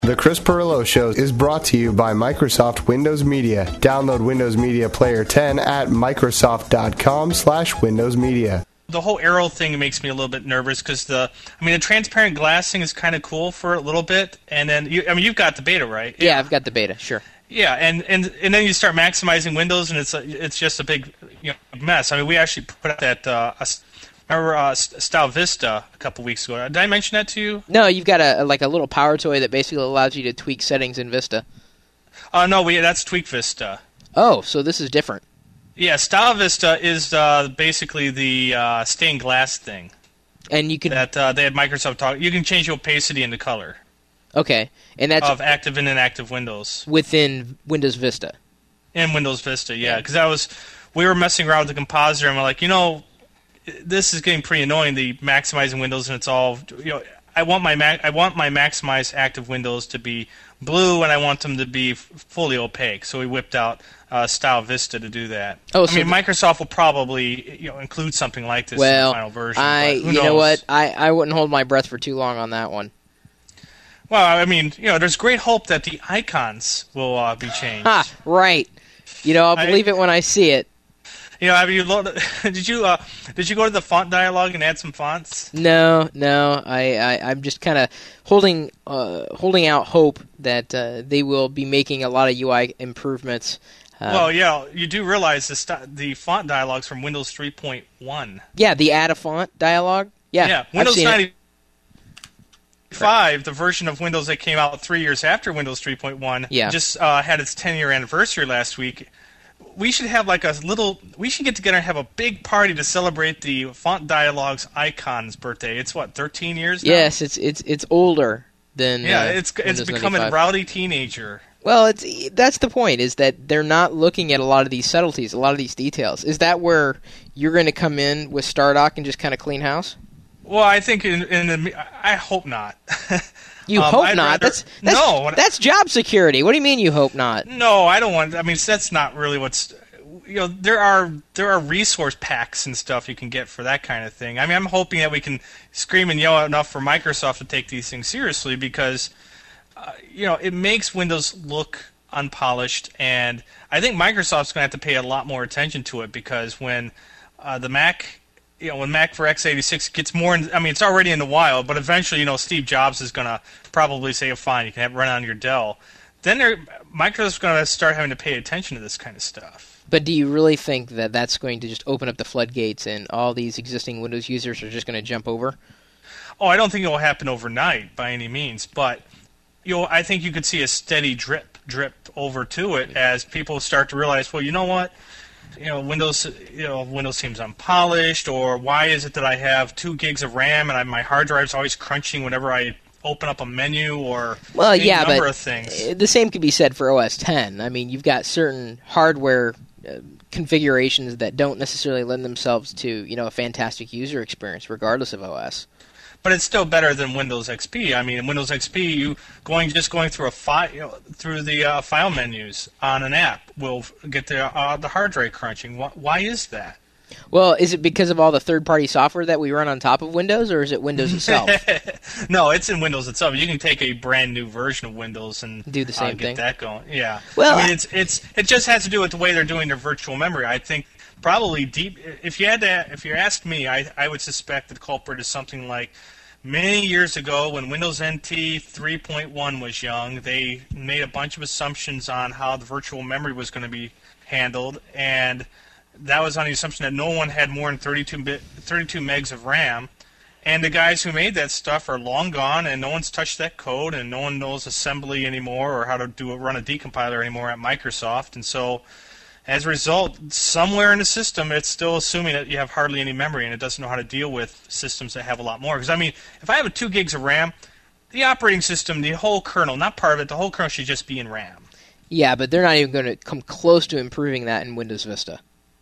The Chris Perillo Show is brought to you by Microsoft Windows Media. Download Windows Media Player 10 at Microsoft.com/Windows Media. The whole Arrow thing makes me a little bit nervous because the transparent glass thing is kind of cool for a little bit, and then you've got the beta, right? Yeah, I've got the beta, sure. Yeah, and then you start maximizing Windows, and it's just a big mess. I mean, we actually put out that Style Vista a couple weeks ago. Did I mention that to you? No, you've got a little power toy that basically allows you to tweak settings in Vista. No, that's Tweak Vista. Oh, so this is different. Yeah, Style Vista is basically the stained glass thing. And you can they had Microsoft talk. You can change the opacity and the color. Okay, and that's of active and inactive windows within Windows Vista. In Windows Vista, yeah, because we were messing around with the compositor, and we're like, this is getting pretty annoying. The maximizing windows, and it's all I want my maximized active windows to be blue, and I want them to be fully opaque. So we whipped out Style Vista to do that. Oh, Microsoft will probably include something like this in the final version. You know what? I wouldn't hold my breath for too long on that one. Well, there's great hope that the icons will be changed. Right. I'll believe it when I see it. Have you did you go to the font dialog and add some fonts? No. I'm just kind of holding out hope that they will be making a lot of UI improvements. You do realize the font dialogs from Windows 3.1. Yeah, the add a font dialog. Yeah, Windows 95, the version of Windows that came out 3 years after Windows 3.1, just had its 10-year anniversary last week. We should have we should get together and have a big party to celebrate the Font Dialog's icon's birthday. It's 13 years now? Yes, it's older than it's become a rowdy teenager. Well, that's the point, is that they're not looking at a lot of these subtleties, a lot of these details. Is that where you're going to come in with Stardock and just kind of clean house? Well, I think I hope not. You hope not? That's job security. What do you mean you hope not? No, I don't want. That's not really what's. There are resource packs and stuff you can get for that kind of thing. I'm hoping that we can scream and yell enough for Microsoft to take these things seriously because, it makes Windows look unpolished, and I think Microsoft's going to have to pay a lot more attention to it because when the Mac. When Mac for x86 gets more, it's already in the wild, but eventually, Steve Jobs is going to probably say, fine, you can run on your Dell. Then Microsoft's going to start having to pay attention to this kind of stuff. But do you really think that that's going to just open up the floodgates and all these existing Windows users are just going to jump over? Oh, I don't think it will happen overnight by any means, but I think you could see a steady drip over to it as people start to realize, well, you know what? Windows seems unpolished, or why is it that I have 2 gigs of RAM and my hard drive's always crunching whenever I open up a menu or number of things. The same could be said for OS X. You've got certain hardware configurations that don't necessarily lend themselves to a fantastic user experience, regardless of OS. But it's still better than Windows XP. In Windows XP, going through a file through the file menus on an app will get the hard drive crunching. Why is that? Well, is it because of all the third-party software that we run on top of Windows, or is it Windows itself? No, it's in Windows itself. You can take a brand new version of Windows and do the same thing. Get that going. Yeah. Well, it just has to do with the way they're doing their virtual memory. I think probably deep. If you asked me, I would suspect the culprit is something like many years ago when Windows NT 3.1 was young. They made a bunch of assumptions on how the virtual memory was going to be handled, and that was on the assumption that no one had more than 32 megs of RAM. And the guys who made that stuff are long gone, and no one's touched that code, and no one knows assembly anymore or how to run a decompiler anymore at Microsoft. And so, as a result, somewhere in the system, it's still assuming that you have hardly any memory, and it doesn't know how to deal with systems that have a lot more. Because, if I have 2 gigs of RAM, the operating system, the whole kernel, not part of it, the whole kernel should just be in RAM. Yeah, but they're not even going to come close to improving that in Windows Vista.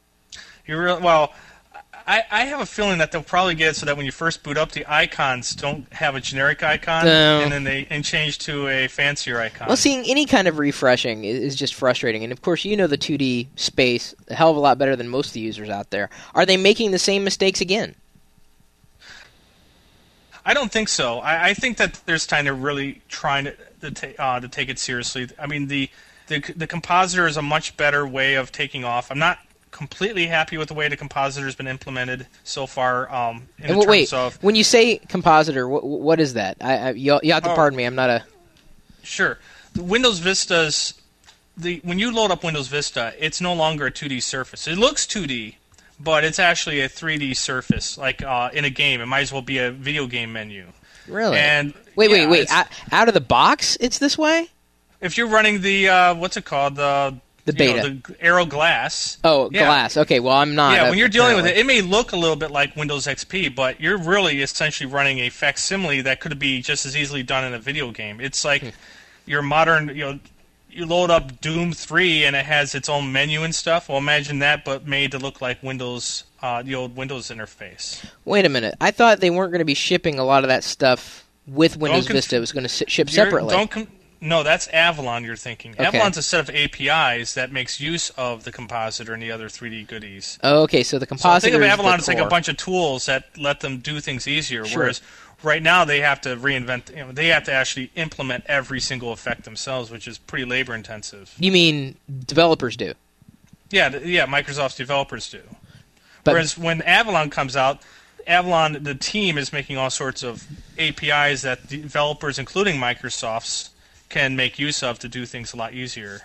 I have a feeling that they'll probably get it so that when you first boot up, the icons don't have a generic icon, and then they change to a fancier icon. Well, seeing any kind of refreshing is just frustrating. And, of course, the 2D space a hell of a lot better than most of the users out there. Are they making the same mistakes again? I don't think so. I think that there's time to really trying to... to take it seriously. I mean, the compositor is a much better way of taking off. I'm not completely happy with the way the compositor has been implemented so far. When you say compositor, what is that? You have to pardon me. I'm not a... Sure. The Windows Vista's... when you load up Windows Vista, it's no longer a 2D surface. It looks 2D, but it's actually a 3D surface, like in a game. It might as well be a video game menu. Really? And wait. Out of the box, it's this way? If you're running the what's it called, the beta, the Aero Glass. Oh, yeah. Glass. Okay, well, I'm not. Yeah, when you're dealing with it, it may look a little bit like Windows XP, but you're really essentially running a facsimile that could be just as easily done in a video game. It's like your modern, you load up Doom 3 and it has its own menu and stuff. Well, imagine that, but made to look like Windows, the old Windows interface. Wait a minute. I thought they weren't going to be shipping a lot of that stuff with Windows Vista. It was going to ship separately. No, that's Avalon you're thinking. Okay. Avalon's a set of APIs that makes use of the compositor and the other 3D goodies. Oh, okay, so the compositor think of Avalon as like a bunch of tools that let them do things easier, sure. Whereas right now they have to reinvent, they have to actually implement every single effect themselves, which is pretty labor intensive. You mean developers do? Yeah, Microsoft's developers do. Whereas when Avalon comes out, Avalon, the team, is making all sorts of APIs that developers, including Microsoft's, can make use of to do things a lot easier.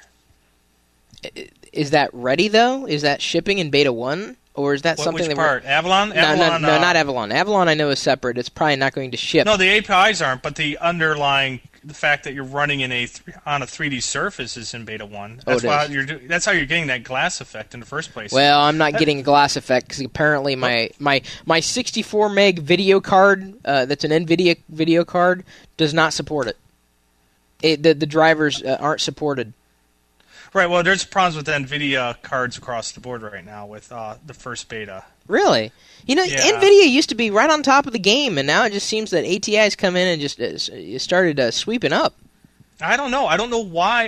Is that ready, though? Is that shipping in Beta 1? Or is that something which part? Avalon? No, not Avalon. Avalon I know is separate. It's probably not going to ship. No, the APIs aren't, but the underlying, the fact that you're running on a 3D surface is in Beta 1. That's how you're getting that glass effect in the first place. Well, I'm not getting a glass effect because apparently my 64 meg video card, that's an NVIDIA video card, does not support it. The drivers aren't supported. Right, well, there's problems with NVIDIA cards across the board right now with the first beta. Really? NVIDIA used to be right on top of the game, and now it just seems that ATI has come in and just started sweeping up. I don't know. I don't know why.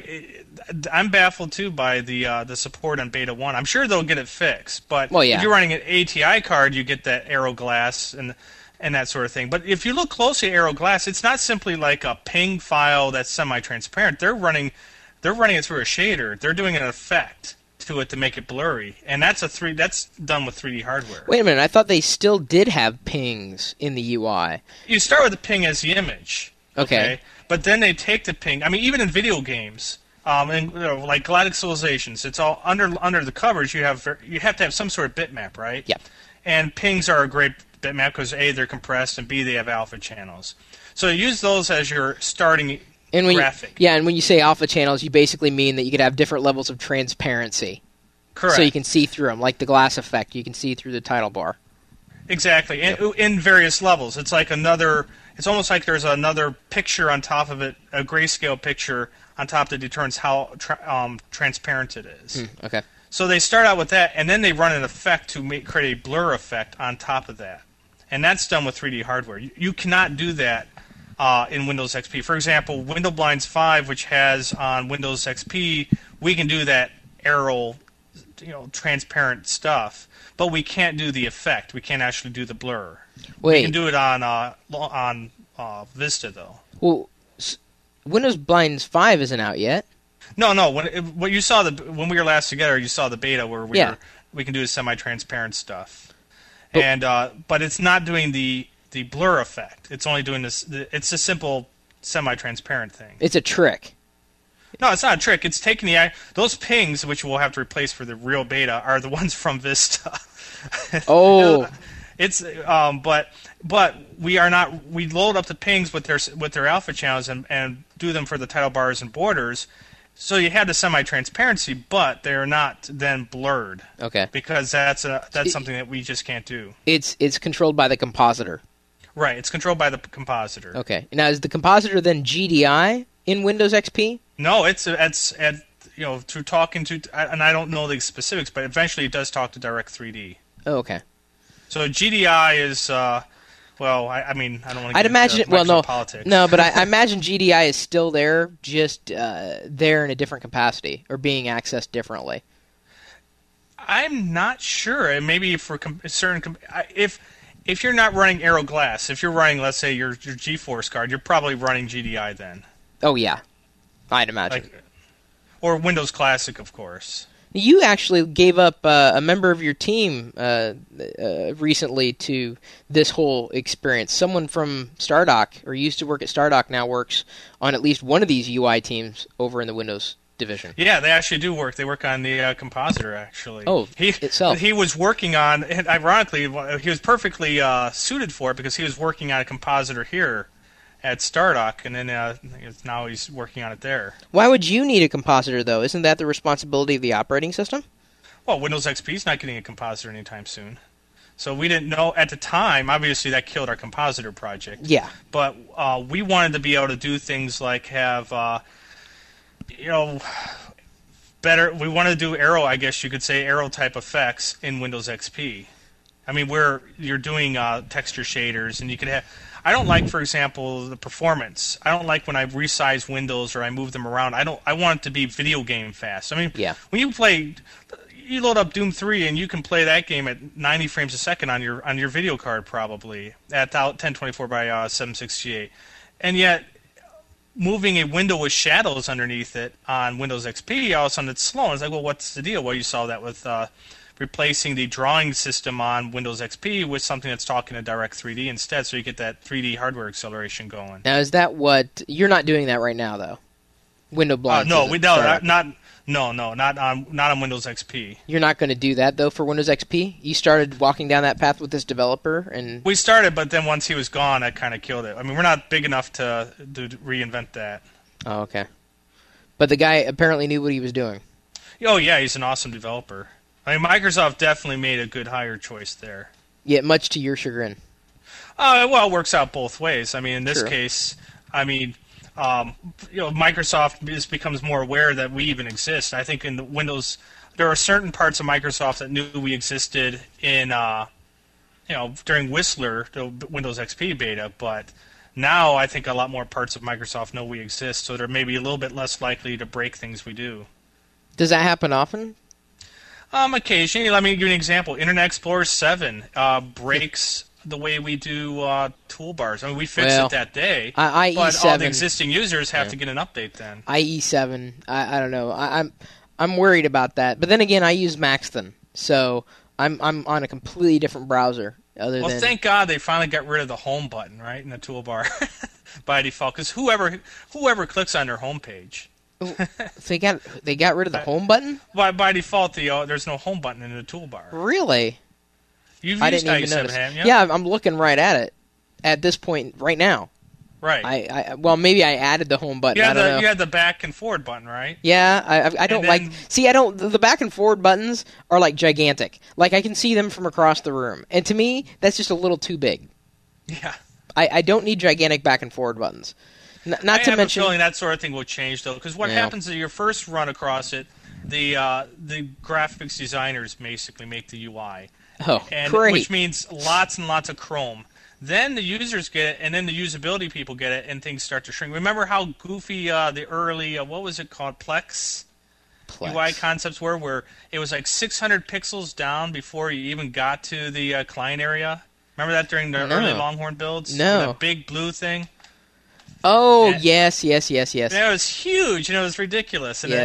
I'm baffled, too, by the support on Beta 1. I'm sure they'll get it fixed, but if you're running an ATI card, you get that Aero Glass and that sort of thing. But if you look closely at Aero Glass, it's not simply like a ping file that's semi-transparent. They're running it through a shader. They're doing an effect to it to make it blurry, and that's done with 3D hardware. Wait a minute, I thought they still did have pings in the UI. You start with the ping as the image. Okay. But then they take the ping. I mean, even in video games, like Galactic Civilizations, it's all under the covers. You have to have some sort of bitmap, right? Yep. And pings are a great bitmap because A, they're compressed, and B, they have alpha channels. So you use those as your starting graphic. And when you say alpha channels, you basically mean that you could have different levels of transparency. Correct. So you can see through them, like the glass effect. You can see through the title bar. Exactly, in various levels. It's like it's almost like there's another picture on top of it, a grayscale picture on top that determines how transparent it is. Okay. So they start out with that, and then they run an effect to create a blur effect on top of that. And that's done with 3D hardware. You cannot do that in Windows XP. For example, Windows Blinds 5, which has on Windows XP, we can do that Aero, transparent stuff, but we can't do the effect. We can't actually do the blur. Wait. We can do it on Vista, though. Well, Windows Blinds 5 isn't out yet. No. When you saw when we were last together, you saw the beta where we can do the semi-transparent stuff, but it's not doing the blur effect. It's only doing this. It's a simple semi-transparent thing. It's a trick. No, it's not a trick. It's taking those pings, which we'll have to replace for the real beta, are the ones from Vista. Oh. It's but we are not. We load up the pings with their alpha channels and do them for the title bars and borders. So you have the semi-transparency, but they're not then blurred. Okay. Because that's something that we just can't do. It's controlled by the compositor. Right. It's controlled by the compositor. Okay. Now is the compositor then GDI in Windows XP? No, it's through talking to, and I don't know the specifics, but eventually it does talk to Direct3D. Oh, okay. So GDI is, I mean, I don't want to I'd imagine into politics. No, but I imagine GDI is still there, just there in a different capacity or being accessed differently. I'm not sure. And maybe for certain, if you're not running Aero Glass, if you're running, let's say, your GeForce card, you're probably running GDI then. Oh yeah, I'd imagine. Or Windows Classic, of course. You actually gave up a member of your team recently to this whole experience. Someone from Stardock, or used to work at Stardock, now works on at least one of these UI teams over in the Windows division. Yeah, they actually do work. They work on the compositor, actually. Oh, itself. He was working on, and ironically, he was perfectly suited for it because he was working on a compositor here at Stardock, and then now he's working on it there. Why would you need a compositor, though? Isn't that the responsibility of the operating system? Well, Windows XP is not getting a compositor anytime soon. So we didn't know at the time. Obviously, that killed our compositor project. Yeah. But we wanted to be able to do things like have, better. We wanted to do Aero, I guess you could say, Aero type effects in Windows XP. I mean, where you're doing texture shaders, and you could have. I don't like, for example, the performance. I don't like when I resize windows or I move them around. I want it to be video game fast. I mean, when you load up Doom 3 and you can play that game at 90 frames a second on your video card probably at 1024 by 768, and yet moving a window with shadows underneath it on Windows XP, all of a sudden it's slow. And it's like, well, what's the deal? Well, you saw that with replacing the drawing system on Windows XP with something that's talking to Direct 3D instead, so you get that 3D hardware acceleration going. Now, is that what you're not doing that right now, though? Window blinds. Not on Windows XP. You're not going to do that though for Windows XP. You started walking down that path with this developer, and we started, but then once he was gone, I kind of killed it. I mean, we're not big enough to reinvent that. Oh, okay. But the guy apparently knew what he was doing. Oh yeah, he's an awesome developer. I mean, Microsoft definitely made a good hire choice there. Yeah, much to your chagrin. Well, it works out both ways. I mean, in this case, Microsoft becomes more aware that we even exist. I think in the Windows, there are certain parts of Microsoft that knew we existed in, during Whistler, the Windows XP beta, but now I think a lot more parts of Microsoft know we exist, so they're maybe a little bit less likely to break things we do. Does that happen often? Occasionally. Let me give you an example. Internet Explorer 7 breaks the way we do toolbars. I mean, we fixed it that day, but all the existing users have to get an update then. IE7, I don't know. I'm worried about that. But then again, I use Maxton, so I'm on a completely different browser. Thank God they finally got rid of the home button, right, in the toolbar by default, because whoever clicks on their home page. they got rid of the home button? By default, there's no home button in the toolbar. Really? I didn't even notice. Haven't you? Yeah, I'm looking right at it at this point right now. Right. Well, maybe I added the home button. I don't know. You had the back and forward button, right? Yeah, I don't like. See, I don't. The back and forward buttons are like gigantic. Like I can see them from across the room, and to me, that's just a little too big. Yeah. I don't need gigantic back and forward buttons. Not to mention, I have a feeling that sort of thing will change though, because what happens is your first run across it, the graphics designers basically make the UI. Oh, great. Which means lots and lots of Chrome. Then the users get it, and then the usability people get it, and things start to shrink. Remember how goofy the early, what was it called, Plex UI concepts were, where it was like 600 pixels down before you even got to the client area? Remember that during the early Longhorn builds? No. That big blue thing? Oh, yes. It was huge, and it was ridiculous. And,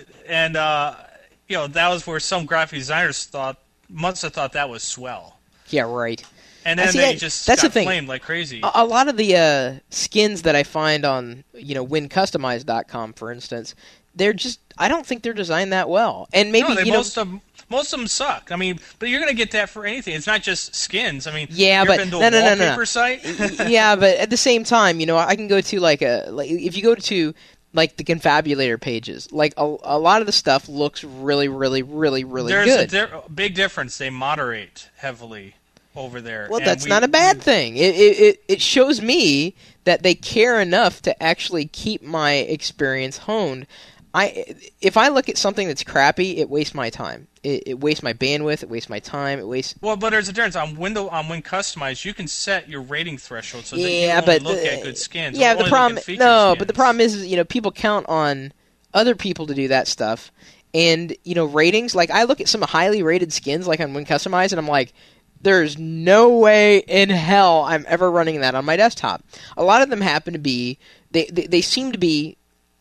that was where some graphic designers must have thought that was swell. Yeah, right. And then they just got flamed like crazy. A lot of the skins that I find on, wincustomize.com, for instance, they're just, I don't think they're designed that well. And maybe, most of them suck. I mean, but you're going to get that for anything. It's not just skins. I mean, yeah, you've been to a wallpaper site? Yeah, but at the same time, I can go to if you go to the confabulator pages, a lot of the stuff looks really, really, really, really good. There's a big difference. They moderate heavily over there. Well, that's not a bad thing. It shows me that they care enough to actually keep my experience honed. If I look at something that's crappy, it wastes my time. It wastes my bandwidth. It wastes my time. It wastes. Well, but there's a difference on Win Customize. You can set your rating threshold so that you only look at good skins. Yeah, the problem. But the problem is people count on other people to do that stuff, and ratings. Like I look at some highly rated skins, like on Win Customize, and I'm like, there's no way in hell I'm ever running that on my desktop. A lot of them happen to be they seem to be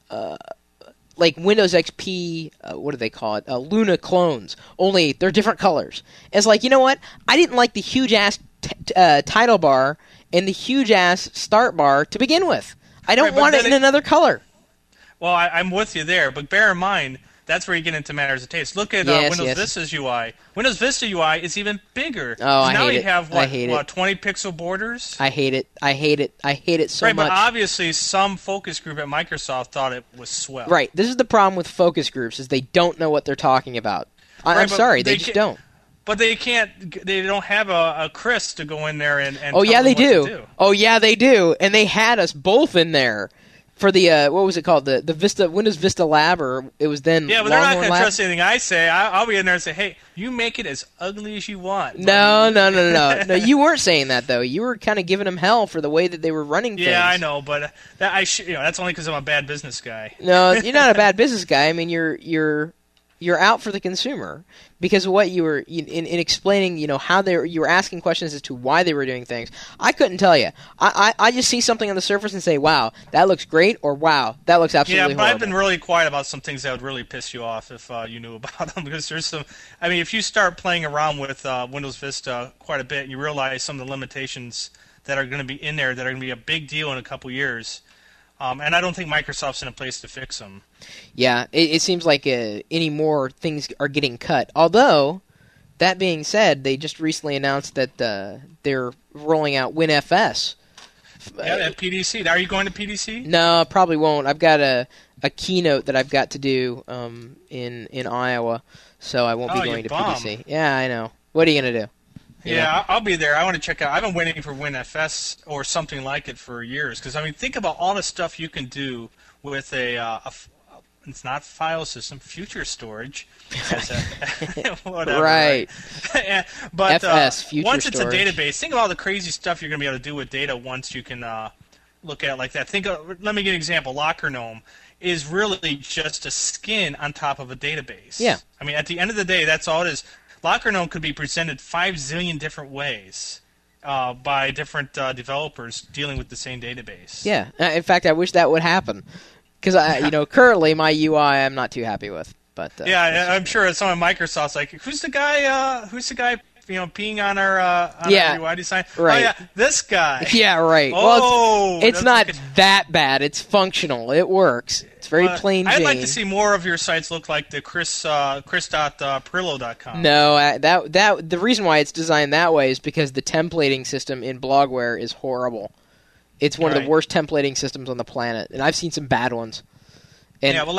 like Windows XP, what do they call it? Luna clones. Only they're different colors. It's like, you know what? I didn't like the huge ass title bar and the huge ass start bar to begin with. I don't want it in another color. Well, I'm with you there, but bear in mind, that's where you get into matters of taste. Look at Windows Vista's UI. Windows Vista UI is even bigger. Oh, I hate it. Now you have, I hate it. 20 pixel borders? I hate it. I hate it. I hate it so much. much. Right, but obviously some focus group at Microsoft thought it was swell. Right. This is the problem with focus groups, is they don't know what they're talking about. I'm sorry, they just don't. But they can't. They don't have a Chris to go in there and oh yeah, they do. Oh yeah, they do. And they had us both in there for the what was it called? The Vista Windows Vista Lab, or it was then. Yeah, but they're not going to trust anything I say. I'll be in there and say, "Hey, you make it as ugly as you want." No. No, you weren't saying that though. You were kind of giving them hell for the way that they were running things. Yeah, I know, but that's only because I'm a bad business guy. No, you're not a bad business guy. I mean, you're out for the consumer, because what you were in explaining, how you were asking questions as to why they were doing things. I couldn't tell you. I just see something on the surface and say, "Wow, that looks great," or "Wow, that looks absolutely horrible." Yeah, but I've been really quiet about some things that would really piss you off if you knew about them, because there's some. I mean, if you start playing around with Windows Vista quite a bit, you realize some of the limitations that are going to be in there that are going to be a big deal in a couple years. And I don't think Microsoft's in a place to fix them. Yeah, it seems like any more things are getting cut. Although, that being said, they just recently announced that they're rolling out WinFS. Yeah, at PDC. Are you going to PDC? No, probably won't. I've got a keynote that I've got to do in Iowa, so I won't be going to PDC. Yeah, I know. What are you going to do? Yeah, I'll be there. I want to check out. I've been waiting for WinFS or something like it for years. Because, I mean, think about all the stuff you can do with it's not file system, future storage. Whatever. Right. But FS, future once storage. It's a database, think of all the crazy stuff you're going to be able to do with data once you can look at it like that. Let me give you an example. Locker Gnome is really just a skin on top of a database. Yeah. I mean, at the end of the day, that's all it is. Locker Gnome could be presented 5 zillion different ways by different developers dealing with the same database. Yeah. In fact, I wish that would happen, because currently my UI I'm not too happy with. But yeah, I'm sure someone at Microsoft's like, who's the guy peeing on our UI design? Right. Oh yeah, this guy. Yeah, right. Oh, well, it's not that bad. It's functional. It works. It's very plain Jane. I'd like to see more of your sites look like the chris.perillo.com. No, the reason why it's designed that way is because the templating system in Blogware is horrible. It's one of the worst templating systems on the planet, and I've seen some bad ones. And yeah,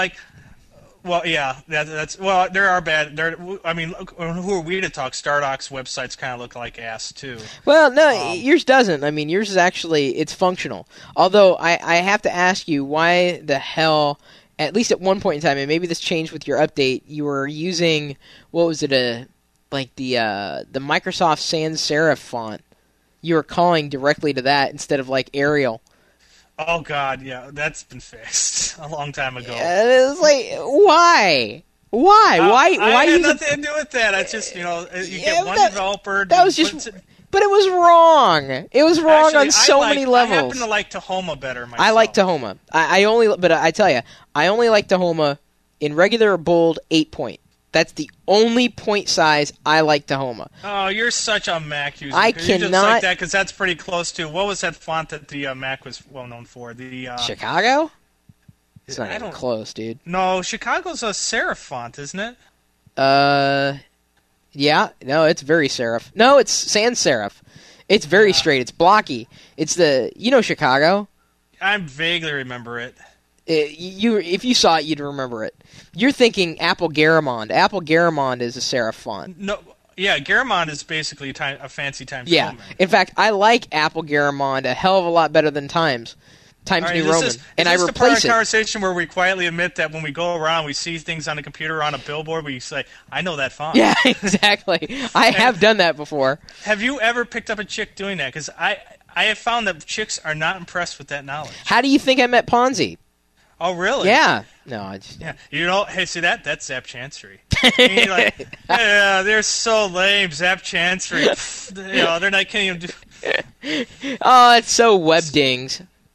there are bad. I mean, who are we to talk? Stardock's websites kind of look like ass too. Well, no, yours doesn't. I mean, yours is it's functional. Although I have to ask you, why the hell, at least at one point in time, and maybe this changed with your update, you were using, what was it, the Microsoft Sans Serif font. You were calling directly to that instead of like Arial. Oh God, yeah, that's been fixed a long time ago. It was like, why? Why? I had nothing to do with that. I just, you get one developer. That was just, but it was wrong. It was wrong on so many levels. I happen to like Tahoma better myself. I like Tahoma. I only like Tahoma in regular or bold 8-point. That's the only point size I like Tahoma. Oh, you're such a Mac user. I You just cannot. like that because that's pretty close to, what was that font that the Mac was well known for? The Chicago? It's not even close, dude. No, Chicago's a serif font, isn't it? Yeah. No, it's very serif. No, it's sans serif. It's very straight. It's blocky. It's Chicago? I vaguely remember it. If you saw it, you'd remember it. You're thinking Apple Garamond. Apple Garamond is a serif font. No, yeah, Garamond is basically a fancy Times Roman. In fact, I like Apple Garamond a hell of a lot better than Times New Roman, and I replace it. Is this the part of the conversation where we quietly admit that when we go around, we see things on the computer on a billboard, we say, "I know that font." Yeah, exactly. I have done that before. Have you ever picked up a chick doing that? Because I have found that chicks are not impressed with that knowledge. How do you think I met Ponzi? Oh, really? Yeah. No, I just... Yeah. Hey, see that? That's Zap Chancery. You're like, they're so lame, Zap Chancery. They're not, can't even do... Oh, it's so web dings.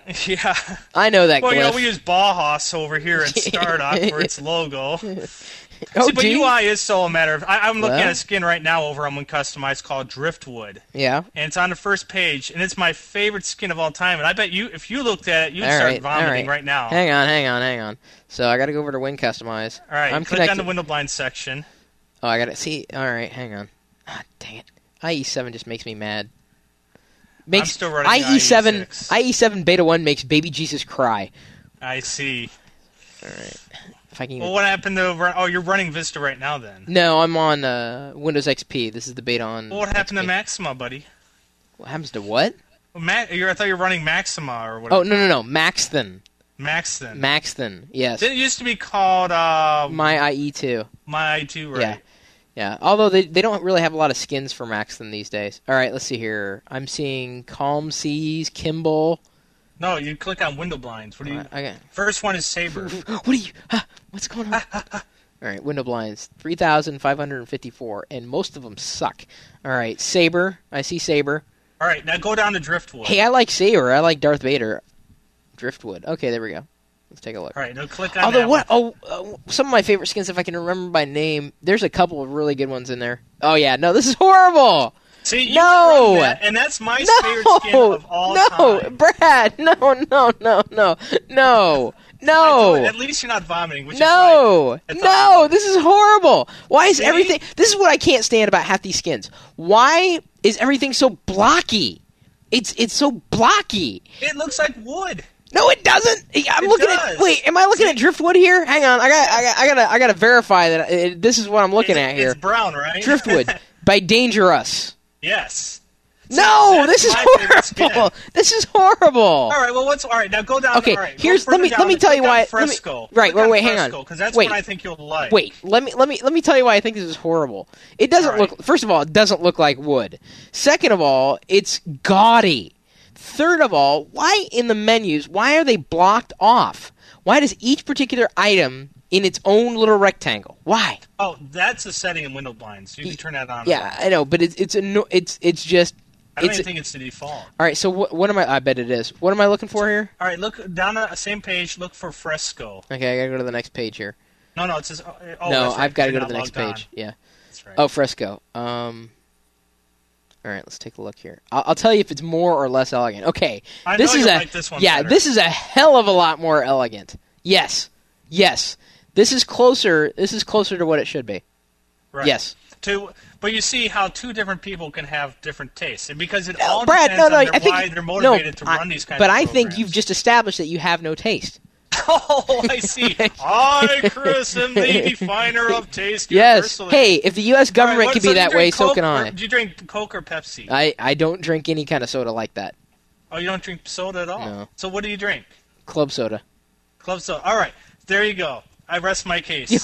Yeah. I know that Well, glyph. we use Bauhaus over here at Stardock for its logo. Oh, See, but do you? UI is still a matter of... I'm looking Well. at a skin right now over on Customize called Driftwood. Yeah. And it's on the first page, and it's my favorite skin of all time. And I bet you, if you looked at it, you'd All start right, vomiting all right now. Hang on. So I got to go over to Win Customize. All right, I'm click connected. on the window blind section. Oh, I got to see. All right, hang on. Ah, dang it. IE7 just makes me mad. I'm still running IE7. IE6. IE7 Beta 1 makes Baby Jesus cry. I see. All right. If I can. Well, what happened to... Oh, you're running Vista right now, then. No, I'm on Windows XP. This is the beta on. Well, what happened XP. to Maxima, buddy? What happens to what? Well, I thought you were running Maxima or whatever. Oh no, Maxthen. Maxton. Maxthen. Yes. It used to be called My IE2. My i2, right? Yeah. Yeah. Although they don't really have a lot of skins for Maxthen these days. All right, let's see here. I'm seeing Calm Seas, Kimball. No, you click on window blinds. What do you? Okay. First one is Saber. What are you? What's going on? All right, window blinds, 3,554, and most of them suck. All right, Saber. I see Saber. All right, now go down to Driftwood. Hey, I like Saber. I like Darth Vader. Driftwood. Okay, there we go. Let's take a look. All right, now click on Although that what? one. Some of my favorite skins, if I can remember by name, there's a couple of really good ones in there. Oh yeah, no, this is horrible. See, you No! run that, and that's my favorite skin No, of all no, time. Brad, no. At least you're not vomiting, which is No, right. no, this is horrible. Why is See? everything... This is what I can't stand about half these skins. Why is everything so blocky? It's so blocky. It looks like wood. No, it doesn't. I'm It looking does. at... Wait, am I looking at Driftwood here? Hang on, I gotta verify that this is what I'm looking at here. It's brown, right? Driftwood by Dangerous. Yes. No, that's this is my favorite skin. horrible. This is horrible. All right, well, all right, now go down. Okay, all right, go here's let further me down and tell you click on why. Fresco. Right, Click on hang on. Fresco, because that's Wait. what I think you'll like. Wait, let me tell you why I think this is horrible. It doesn't All right. look. First of all, it doesn't look like wood. Second of all, it's gaudy. Third of all, why in the menus? Why are they blocked off? Why does each particular item in its own little rectangle? Why? Oh, that's a setting in window blinds. You can turn that on. Yeah, I know, but it's just. I don't It's even think it's the default. all right. So what am I? I bet it is. What am I looking for here? All right, look down on the same page. Look for Fresco. Okay, I gotta go to the next page here. No, it says. Oh, No, that's right, I've got to you're go to not the next logged page. on. Yeah. That's right. Oh, Fresco. All right, let's take a look here. I'll tell you if it's more or less elegant. Okay, I this know is you'll a like this one yeah. better. This is a hell of a lot more elegant. Yes. This is closer. This is closer to what it should be. Right. Yes. But you see how two different people can have different tastes, and because it all Brad, depends no, on I think why they're motivated to run these kinds but of I think programs. you've just established that you have no taste. Oh, I see. I, Chris, am the definer of taste. Yes. universally. Hey, if the U.S. government All right, can so be do you that way, drink so Coke can or- I. Do you drink Coke or Pepsi? I don't drink any kind of soda like that. Oh, you don't drink soda at all? No. So what do you drink? Club soda. Club soda. All right. There you go. I rest my case.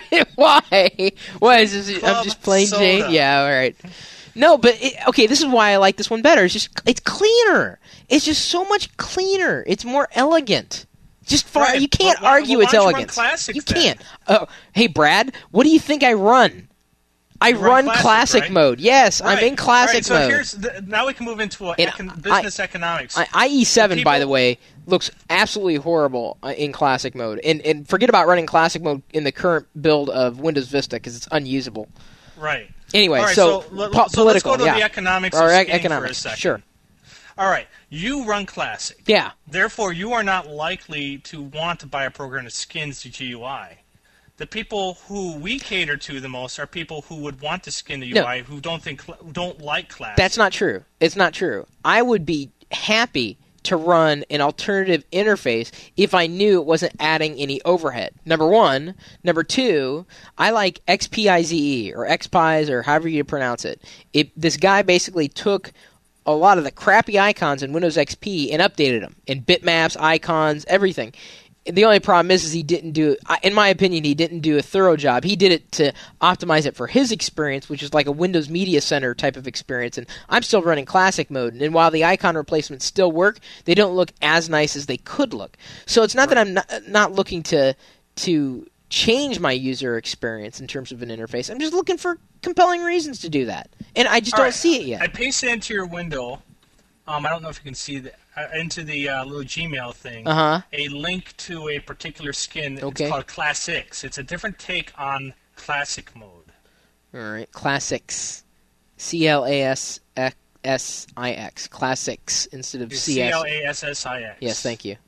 Why? Why is this? Club I'm just plain soda. Jane. Yeah, all right. No, but okay. This is why I like this one better. It's cleaner. It's just so much cleaner. It's more elegant. Just far. Right, You can't but why- argue well, its why don't you run elegance. classics You then? can't. Hey, Brad, what do you think I run? I You run run classic classic, right? mode. Yes, I'm Right. in classic All right, mode. so now we can move into And business economics. IE7, by People- the way, looks absolutely horrible in classic mode. And forget about running classic mode in the current build of Windows Vista because it's unusable. Right. Anyway, All right, so, let's political, go to yeah. the economics Or of skinning economics, for a second. sure. All right. You run classic. Yeah. Therefore, you are not likely to want to buy a program that skins the GUI. The people who we cater to the most are people who would want to skin the No. UI who don't like classic. That's not true. It's not true. I would be happy to run an alternative interface if I knew it wasn't adding any overhead. Number one. Number two, I like XPIZE or XPIZE or however you pronounce it. This guy basically took a lot of the crappy icons in Windows XP and updated them in bitmaps, icons, everything. The only problem is he didn't do, in my opinion, he didn't do a thorough job. He did it to optimize it for his experience, which is like a Windows Media Center type of experience. And I'm still running classic mode. And while the icon replacements still work, they don't look as nice as they could look. So it's not that I'm not looking to change my user experience in terms of an interface. I'm just looking for compelling reasons to do that. And I just don't see it yet. I pasted into your window I don't know if you can see into the little Gmail thing. Uh-huh. A link to a particular skin. Okay. It's called Classics. It's a different take on classic mode. All right, Classics. CLASSIX. Classics instead of CS. CLASSIX. Yes, thank you.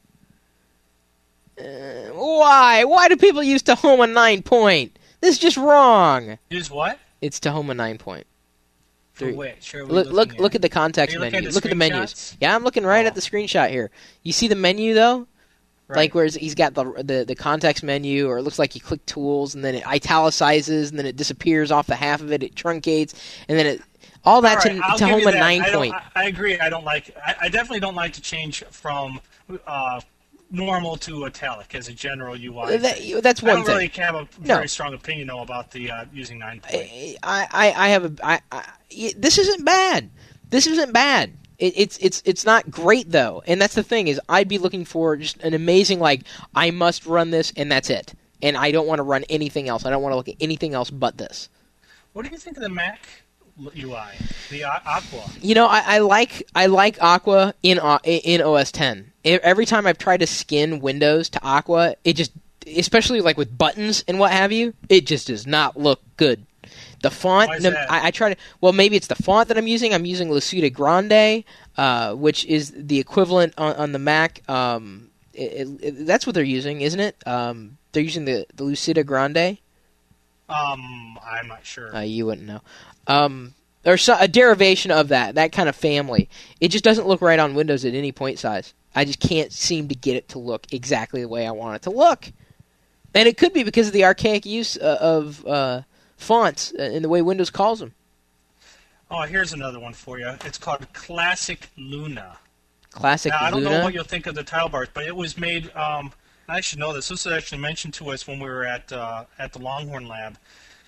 Why? Why do people use Tahoma 9-point? This is just wrong. Use what? It's Tahoma 9-point. For which? Look at the context Are you looking menu. at the Look at the menus. screenshots? Yeah, I'm looking right Oh. at the screenshot here. You see the menu though? Right. Like where he's got the context menu, or it looks like you click tools and then it italicizes and then it disappears off the half of it. It truncates and then all that's in I'll give you Tahoma that. 9-point. I agree. I don't like. I definitely don't like to change from normal to italic as a general UI. That's one I don't thing. really have a very strong opinion though about the using 9-point. I have this isn't bad. This isn't bad. It's not great though, and that's the thing is I'd be looking for just an amazing I must run this and that's it, and I don't want to run anything else. I don't want to look at anything else but this. What do you think of the Mac UI, the Aqua? You know, I like Aqua in OS 10. Every time I've tried to skin Windows to Aqua, it just, especially with buttons and what have you, it just does not look good. The font, Why is that? I try to. Well, maybe it's the font that I'm using. I'm using Lucida Grande, which is the equivalent on the Mac. That's what they're using, isn't it? They're using the Lucida Grande. I'm not sure. You wouldn't know. Or a derivation of that kind of family. It just doesn't look right on Windows at any point size. I just can't seem to get it to look exactly the way I want it to look. And it could be because of the archaic use of fonts and the way Windows calls them. Oh, here's another one for you. It's called Classic Luna. Classic Now, I don't Luna. know what you'll think of the title bars, but it was made. I should know this. This was actually mentioned to us when we were at the Longhorn Lab.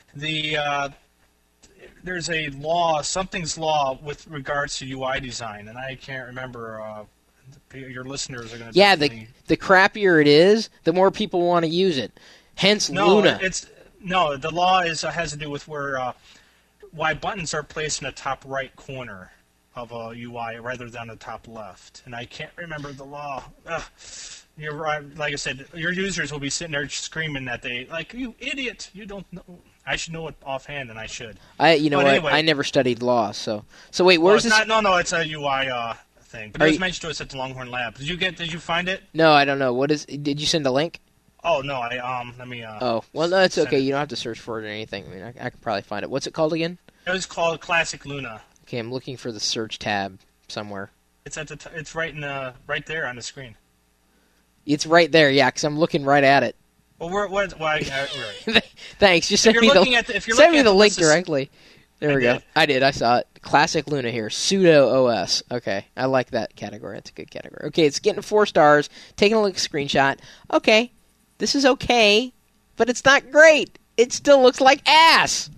There's a law, something's law with regards to UI design, and I can't remember. Your listeners are going to. Yeah, the crappier it is, the more people want to use it. Hence Luna. The law has to do with why buttons are placed in the top right corner of a UI rather than the top left, and I can't remember the law. You're right. Like I said, your users will be sitting there screaming that you idiot, you don't know. I should know it offhand, and I should. Anyway, I never studied law, so wait, where's this? No, it's a UI thing. But it was mentioned to us at the Longhorn Lab. Did you find it? No, I don't know. Did you send a link? Oh no, let me. Oh well, no, it's okay. You don't have to search for it or anything. I mean, I can probably find it. What's it called again? It was called Classic Luna. Okay, I'm looking for the search tab somewhere. It's at it's right there on the screen. It's right there, yeah, because I'm looking right at it. Well, right. Thanks. Just send me the link directly. There we go. I did. I saw it. Classic Luna here. Pseudo OS. Okay. I like that category. That's a good category. Okay, it's getting 4 stars. Taking a look at the screenshot. Okay. This is okay, but it's not great. It still looks like ass.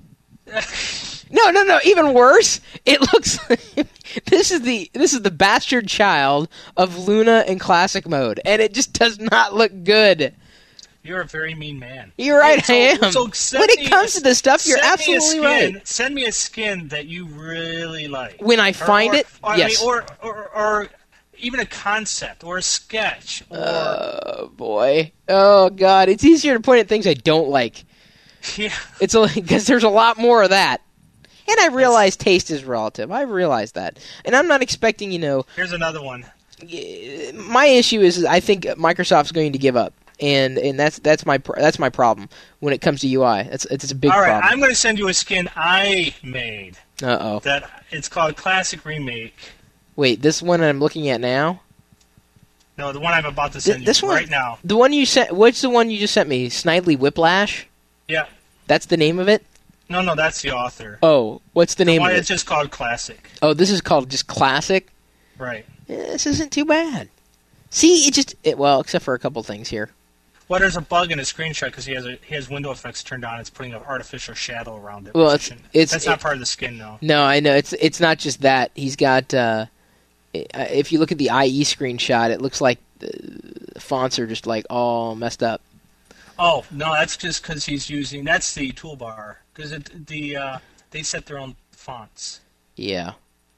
No. Even worse. It looks like this is the bastard child of Luna in classic mode, and it just does not look good. You're a very mean man. You're right, I am. So when it comes to this stuff, you're absolutely right. Send me a skin that you really like. When I find it, yes. Or even a concept or a sketch. Oh, boy. Oh, God. It's easier to point at things I don't like. Yeah. It's because there's a lot more of that. And I realize taste is relative. I realize that. And I'm not expecting, Here's another one. My issue is I think Microsoft's going to give up. And that's my problem when it comes to UI. It's a big problem. All right, I'm going to send you a skin I made. Uh-oh. It's called Classic Remake. Wait, this one I'm looking at now? No, the one I'm about to send you right now. The one you sent. What's the one you just sent me? Snidely Whiplash? Yeah. That's the name of it? No, that's the author. Oh, what's the name of it? It's just called Classic. Oh, this is called just Classic? Right. This isn't too bad. See, well, except for a couple things here. Well, there's a bug in his screenshot because he has window effects turned on. It's putting an artificial shadow around it. Well, that's not part of the skin, though. No, I know. It's not just that. He's got. If you look at the IE screenshot, it looks like the fonts are just all messed up. Oh no, that's just because he's using. That's the toolbar because they set their own fonts. Yeah.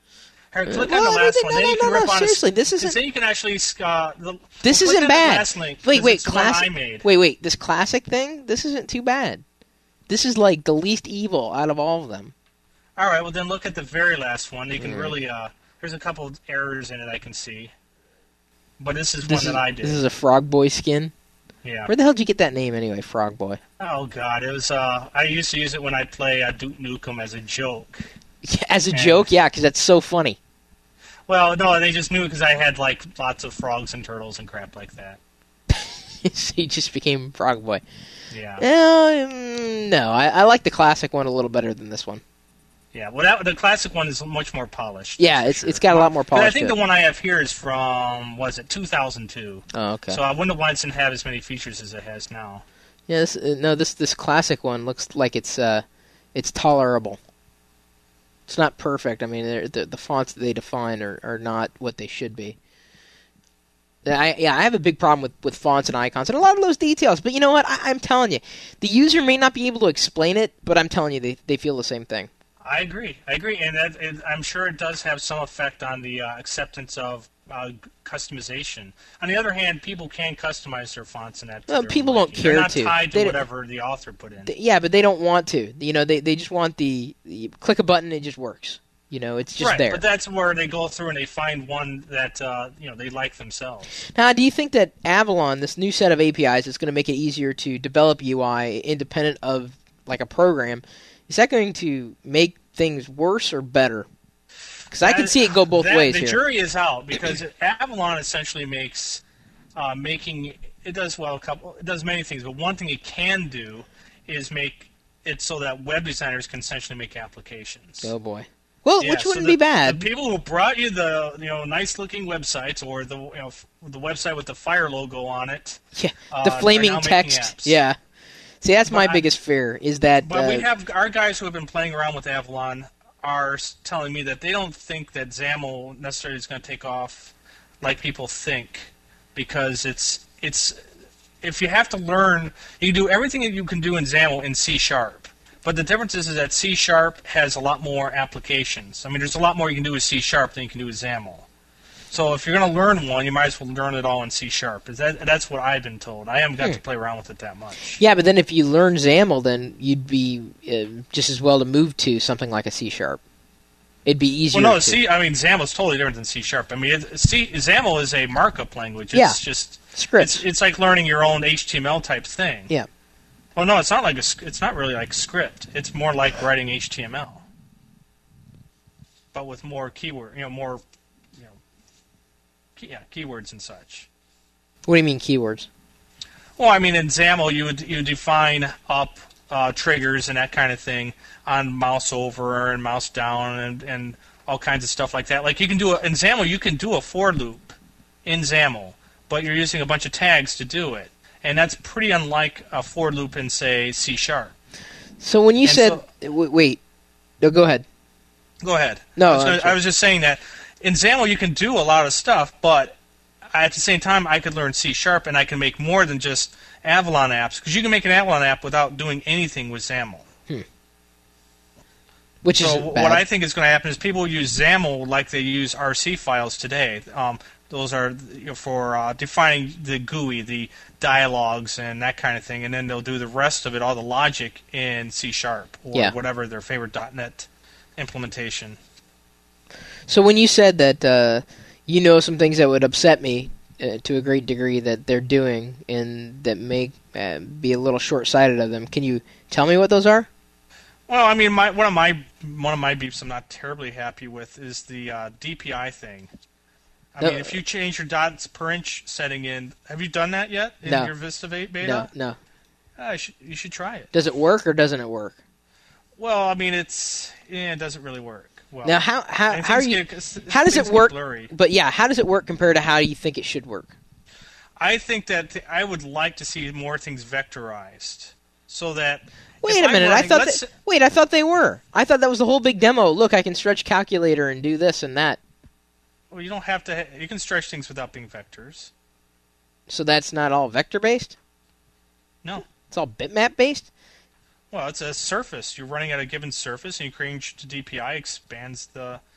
Here, click on the last one. Then you can rip on seriously, this isn't. Then you can actually. This isn't bad. Wait, classic. Wait. This classic thing. This isn't too bad. This is like the least evil out of all of them. All right. Well, then look at the very last one. You can really. There's a couple of errors in it I can see. But this is one that I did. This is a Frog Boy skin. Yeah. Where the hell did you get that name anyway, Frog Boy? Oh God, it was. I used to use it when I play Duke Nukem as a joke. As a joke, yeah, because that's so funny. Well, no, they just knew because I had like lots of frogs and turtles and crap like that. So you just became Frog Boy. Yeah. No, I like the classic one a little better than this one. Yeah, well, the classic one is much more polished. Yeah, it's got a lot more polish. But I think the one I have here is from 2002. Oh, okay. So I wonder why it doesn't have as many features as it has now. Yeah, this classic one looks like it's tolerable. It's not perfect. I mean, the fonts that they define are not what they should be. I have a big problem with fonts and icons and a lot of those details. But you know what? I'm telling you, the user may not be able to explain it, but I'm telling you, they feel the same thing. I agree, and I'm sure it does have some effect on the acceptance of customization. On the other hand, people can customize their fonts and that. Well, people don't care They're not to. tied to whatever the author put in. Yeah, but they don't want to. You know, they just want the click a button, it just works. You know, it's just there. But that's where they go through and they find one that they like themselves. Now, do you think that Avalon, this new set of APIs, is going to make it easier to develop UI independent of like a program? Is that going to make things worse or better? Because I can see it go both ways here. The jury is out because Avalon essentially makes it does many things, but one thing it can do is make it so that web designers can essentially make applications. Oh boy. Well, which wouldn't be bad. The people who brought you the nice looking websites or the website with the fire logo on it. Yeah, the flaming text. Yeah. See, that's my biggest fear is that. But we have our guys who have been playing around with Avalon are telling me that they don't think that XAML necessarily is going to take off like people think, because it's if you have to learn, you do everything that you can do in XAML in C#. But the difference is that C# has a lot more applications. I mean, there's a lot more you can do with C# than you can do with XAML. So if you're going to learn one, you might as well learn it all in C#. That's what I've been told. I haven't got to play around with it that much. Yeah, but then if you learn XAML, then you'd be just as well to move to something like a C#. It'd be easier. Well, no, XAML is totally different than C#. I mean, XAML is a markup language. It's just scripts. It's like learning your own HTML type thing. Yeah. Well, no, it's not like it's not really like script. It's more like writing HTML, but with more keyword, keywords and such. What do you mean keywords? Well, I mean in XAML you define up triggers and that kind of thing on mouse over and mouse down and all kinds of stuff like that. Like you can do in XAML you can do a for loop in XAML, but you're using a bunch of tags to do it. And that's pretty unlike a for loop in, say, C#. So when you wait, no, go ahead. Go ahead. No, I was just saying that in XAML you can do a lot of stuff, but at the same time I could learn C# and I can make more than just Avalon apps, because you can make an Avalon app without doing anything with XAML. Which is what I think is going to happen is people use XAML like they use RC files today. Those are for defining the GUI, the dialogues, and that kind of thing, and then they'll do the rest of it, all the logic, in C# or whatever their favorite .NET implementation. So when you said that some things that would upset me to a great degree that they're doing and that may be a little short-sighted of them, can you tell me what those are? Well, I mean, one of my beeps I'm not terribly happy with is the DPI thing. I mean, if you change your dots per inch setting in, have you done that yet in your Vista beta? No. You should try it. Does it work or doesn't it work? Well, I mean, it doesn't really work. Well, now, how does it work? Blurry. But yeah, how does it work compared to how you think it should work? I think that I would like to see more things vectorized, so that. Wait a minute! I thought they were. I thought that was the whole big demo. Look, I can stretch calculator and do this and that. Well, you don't have to. You can stretch things without being vectors. So that's not all vector-based? No. It's all bitmap-based? Well, it's a surface. You're running at a given surface, and you change to DPI expands the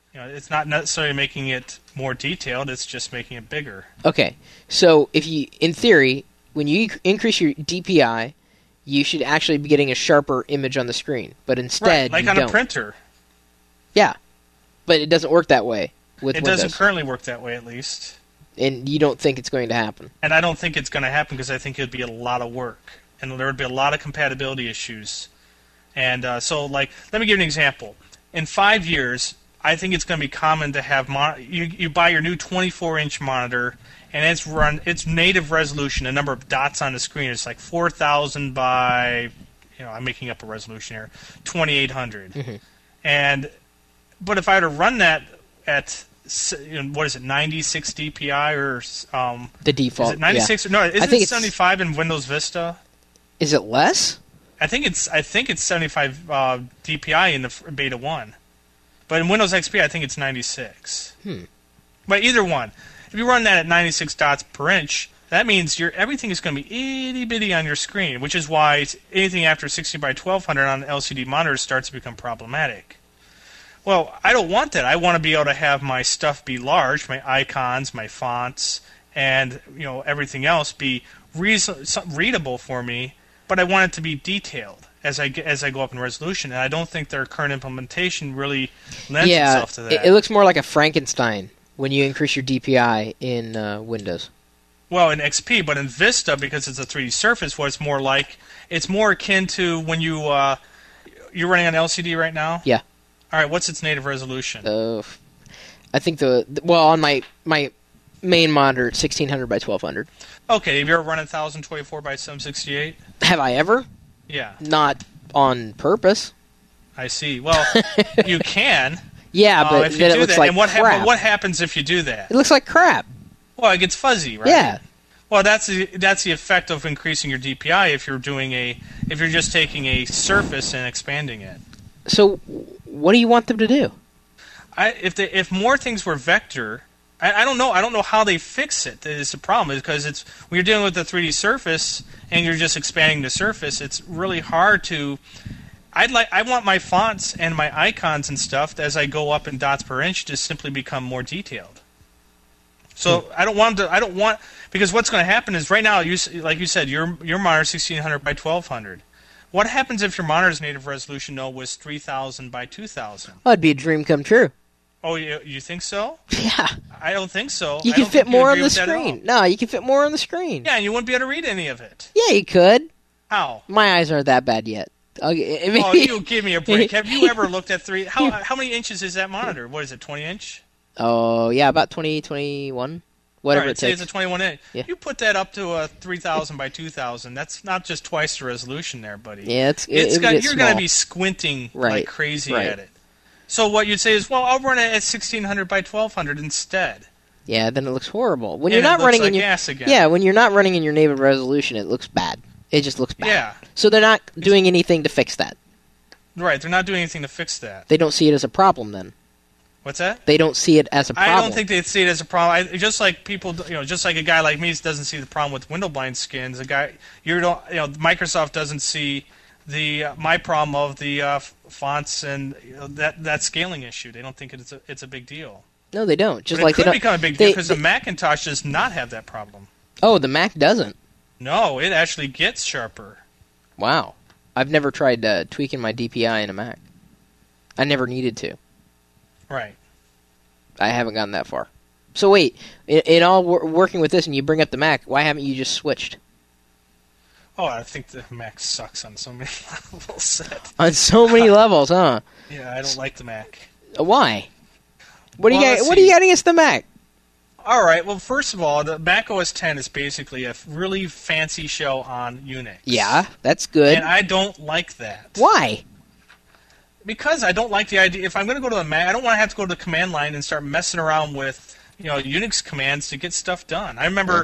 It's not necessarily making it more detailed. It's just making it bigger. Okay, so if you, in theory, when you increase your DPI, you should actually be getting a sharper image on the screen. But instead, like you on don't. a printer. Yeah, but it doesn't work that way with It Windows. doesn't currently work that way, at least. And you don't think it's going to happen. And I don't think it's going to happen because I think it would be a lot of work. And there would be a lot of compatibility issues. And so, like, let me give you an example. In 5 years, I think it's going to be common to have you buy your new 24-inch monitor, and its native resolution, the number of dots on the screen is like 4,000 by, I'm making up a resolution here, 2,800. Mm-hmm. But if I were to run that at, what is it, 96 DPI or The default. is it 96? Yeah. No, I isn't think it 75 in Windows Vista? Is it less? I think it's 75 DPI in the Beta 1. But in Windows XP, I think it's 96. But either one. If you run that at 96 dots per inch, that means everything is going to be itty-bitty on your screen, which is why anything after 60 by 1200 on an LCD monitor starts to become problematic. Well, I don't want that. I want to be able to have my stuff be large, my icons, my fonts, and everything else be readable for me, but I want it to be detailed as I go up in resolution, and I don't think their current implementation really lends itself to that. It looks more like a Frankenstein when you increase your DPI in Windows. Well, in XP, but in Vista, because it's a 3D Surface, what it's more like, it's more akin to when you're running on LCD right now? Yeah. All right, what's its native resolution? I think on my main monitor, it's 1600 by 1200. Okay, have you ever run 1024 by 768? Have I ever? Yeah. Not on purpose. I see. Well, you can. Yeah, but if then you it do looks that, like and what crap. what happens if you do that? It looks like crap. Well, it gets fuzzy, right? Yeah. Well, that's the effect of increasing your DPI if you're just taking a surface and expanding it. So, what do you want them to do? If more things were vector, I don't know. I don't know how they fix it. Is the problem because when you're dealing with the 3D surface and you're just expanding the surface, it's really hard to. I want my fonts and my icons and stuff as I go up in dots per inch to simply become more detailed. So I don't want because what's going to happen is right now, like you said, your monitor is 1600 by 1200. What happens if your monitor's native resolution was 3000 by 2000? Oh, it'd be a dream come true. Oh, you think so? Yeah. I don't think so. You can fit more on the screen. No, you can fit more on the screen. Yeah, and you wouldn't be able to read any of it. Yeah, you could. How? My eyes aren't that bad yet. Oh, you give me a break. Have you ever looked at how many inches is that monitor? What is it, 20 inch? Oh, yeah, about 20, 21. Whatever it takes. Say it's a 21 inch. Yeah. You put that up to a 3000 by 2000. That's not just twice the resolution there, buddy. Yeah, you're going to be squinting like crazy at it. So what you'd say is, well, I'll run it at 1600 by 1200 instead. Yeah, then it looks horrible. When and you're not running like in your gas again. Yeah, when you're not running in your native resolution, it looks bad. It just looks bad. Yeah. So they're not doing anything to fix that. Right, they're not doing anything to fix that. They don't see it as a problem then. What's that? They don't see it as a problem. I don't think they see it as a problem. Just like people, just like a guy like me doesn't see the problem with window blind skins. Microsoft doesn't see my problem of the fonts and that scaling issue. They don't think it's a big deal. No, they don't. Just but like it could they don't, become a big deal because the Macintosh does not have that problem. Oh, the Mac doesn't. No, it actually gets sharper. Wow, I've never tried tweaking my DPI in a Mac. I never needed to. Right. I haven't gotten that far. So wait, in all working with this, and you bring up the Mac, why haven't you just switched? Oh, I think the Mac sucks on so many levels. On so many levels, huh? Yeah, I don't like the Mac. Why? What do you got against the Mac? All right. Well, first of all, the Mac OS X is basically a really fancy shell on Unix. Yeah, that's good. And I don't like that. Why? Because I don't like the idea. If I'm going to go to the Mac, I don't want to have to go to the command line and start messing around with Unix commands to get stuff done. I remember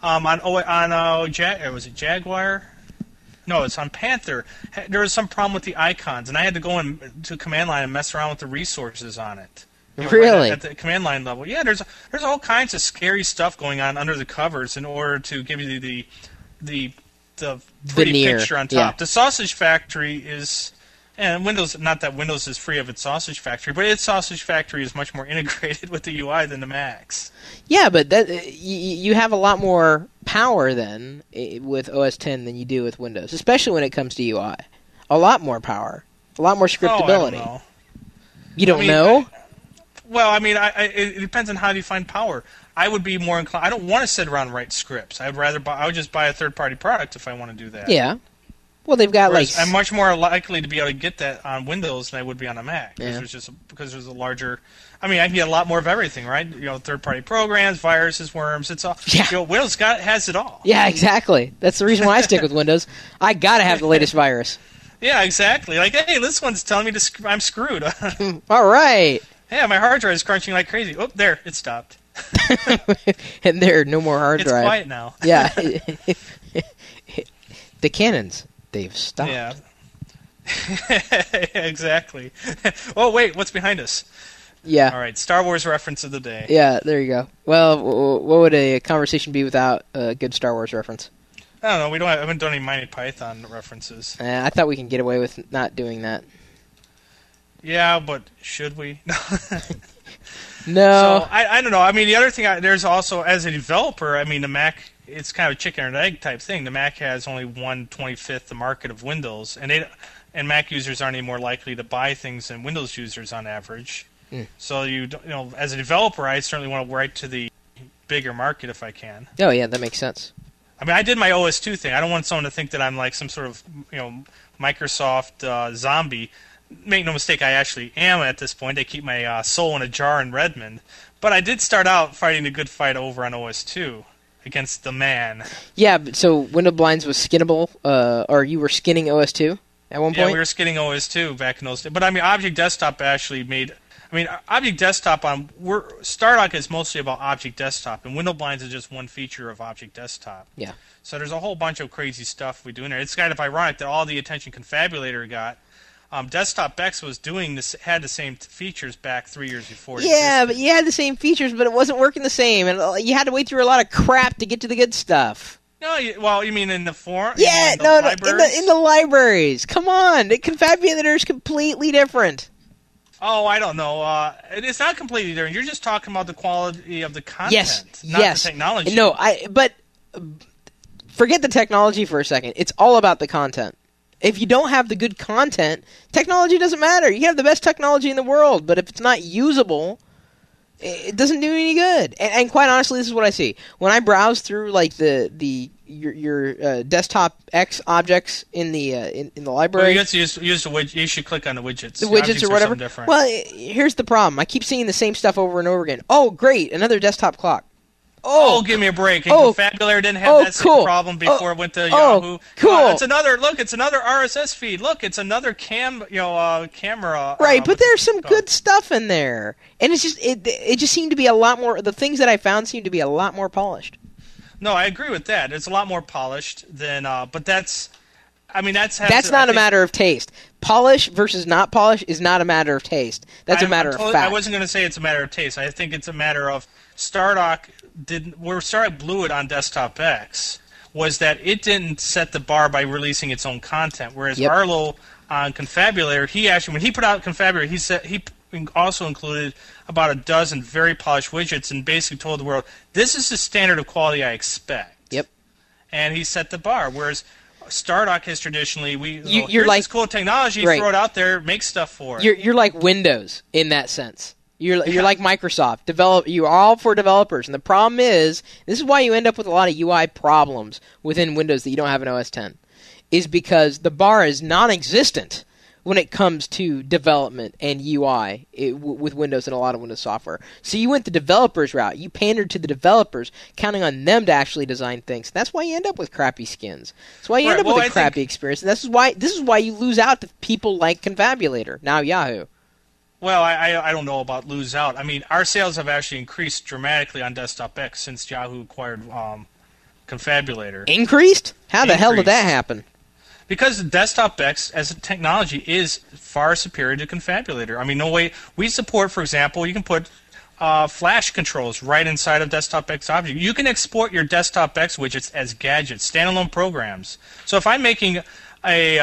was it Jaguar? No, it's on Panther. There was some problem with the icons, and I had to go to command line and mess around with the resources on it. Really? Right at the command line level. Yeah, there's all kinds of scary stuff going on under the covers in order to give you the pretty veneer. picture on top. Yeah. The Sausage Factory is And Windows, not that Windows is free of its sausage factory, but its sausage factory is much more integrated with the UI than the Macs. Yeah, but you have a lot more power then with OS X than you do with Windows, especially when it comes to UI. A lot more power, a lot more scriptability. Oh, I don't know. You don't know? It depends on how you find power. I would be more inclined. I don't want to sit around and write scripts. I would just buy a third-party product if I want to do that. Yeah. Well, they've got Whereas I'm much more likely to be able to get that on Windows than I would be on a Mac. Yeah. Because there's a larger. I mean, I can get a lot more of everything, right? Third-party programs, viruses, worms. It's all. Yeah. Windows has it all. Yeah, exactly. That's the reason why I stick with Windows. I gotta have the latest virus. Yeah, exactly. Like, hey, this one's telling me I'm screwed. All right. Yeah, my hard drive is crunching like crazy. Oh, there, it stopped. And there are no more hard drive. It's quiet now. Yeah. The cannons, they've stopped. Yeah. Exactly. Oh, wait, what's behind us? Yeah. All right, Star Wars reference of the day. Yeah, there you go. Well, what would a conversation be without a good Star Wars reference? I don't know. I haven't done any Monty Python references. I thought we can get away with not doing that. Yeah, but should we? No. So, I don't know. I mean, the other thing, there's also, as a developer, I mean, the Mac, it's kind of a chicken and egg type thing. The Mac has only 1/25th the market of Windows, and Mac users aren't any more likely to buy things than Windows users on average. So, as a developer, I certainly want to write to the bigger market if I can. Oh, yeah, that makes sense. I mean, I did my OS2 thing. I don't want someone to think that I'm like some sort of, Microsoft zombie. Make no mistake, I actually am at this point. They keep my soul in a jar in Redmond. But I did start out fighting the good fight over on OS2 against the man. Yeah, but so Window Blinds was skinnable, or you were skinning OS2 at one point? Yeah, we were skinning OS2 back in those days. But I mean, Object Desktop actually made... I mean, Object Desktop Stardock is mostly about Object Desktop, and Window Blinds is just one feature of Object Desktop. Yeah. So there's a whole bunch of crazy stuff we do in there. It's kind of ironic that all the attention Confabulator got. Desktop X had the same features back 3 years before. Yeah, but you had the same features, but it wasn't working the same, and you had to wait through a lot of crap to get to the good stuff. No, you mean in the forum? Yeah, in the libraries. Come on, the Confabulator is completely different. Oh, I don't know. It's not completely different. You're just talking about the quality of the content, not the technology. No, but forget the technology for a second. It's all about the content. If you don't have the good content, technology doesn't matter. You can have the best technology in the world, but if it's not usable, it doesn't do any good. And quite honestly, this is what I see when I browse through like your Desktop X objects in the library. Well, you have to use the widget. You should click on the widgets. The widgets or whatever. Well, here's the problem. I keep seeing the same stuff over and over again. Oh, great, another desktop clock. Oh, give me a break. And Confabulator didn't have that same problem before it went to Yahoo. Cool. It's another RSS feed. Look, it's another camera. Right, but there's some good stuff in there, and it's just it just seemed to be a lot more. The things that I found seemed to be a lot more polished. No, I agree with that. It's a lot more polished than, but that's. I mean, that's not a matter of taste. Polish versus not polish is not a matter of taste. That's a matter of fact. I wasn't going to say it's a matter of taste. I think it's a matter of Stardock where Stardock blew it on Desktop X was that it didn't set the bar by releasing its own content, whereas Arlo on Confabulator, when he put out Confabulator, he also included about a dozen very polished widgets and basically told the world, this is the standard of quality I expect. Yep. And he set the bar, whereas Stardock has traditionally, you're like this cool technology, right. Throw it out there, make stuff for it. You're like Windows in that sense. You're like Microsoft. You're all for developers, and the problem is, this is why you end up with a lot of UI problems within Windows that you don't have in OS X, is because the bar is non-existent when it comes to development and UI with Windows and a lot of Windows software. So you went the developers route. You pandered to the developers, counting on them to actually design things. That's why you end up with crappy skins. That's why you end up with a crappy experience. And this is why you lose out to people like Confabulator, now Yahoo. Well, I don't know about lose out. I mean, our sales have actually increased dramatically on Desktop X since Yahoo acquired Confabulator. Increased? How the hell did that happen? Because Desktop X as a technology is far superior to Confabulator. I mean, no way. We support, for example, you can put Flash controls right inside of Desktop X object. You can export your Desktop X widgets as gadgets, standalone programs. So if I'm making a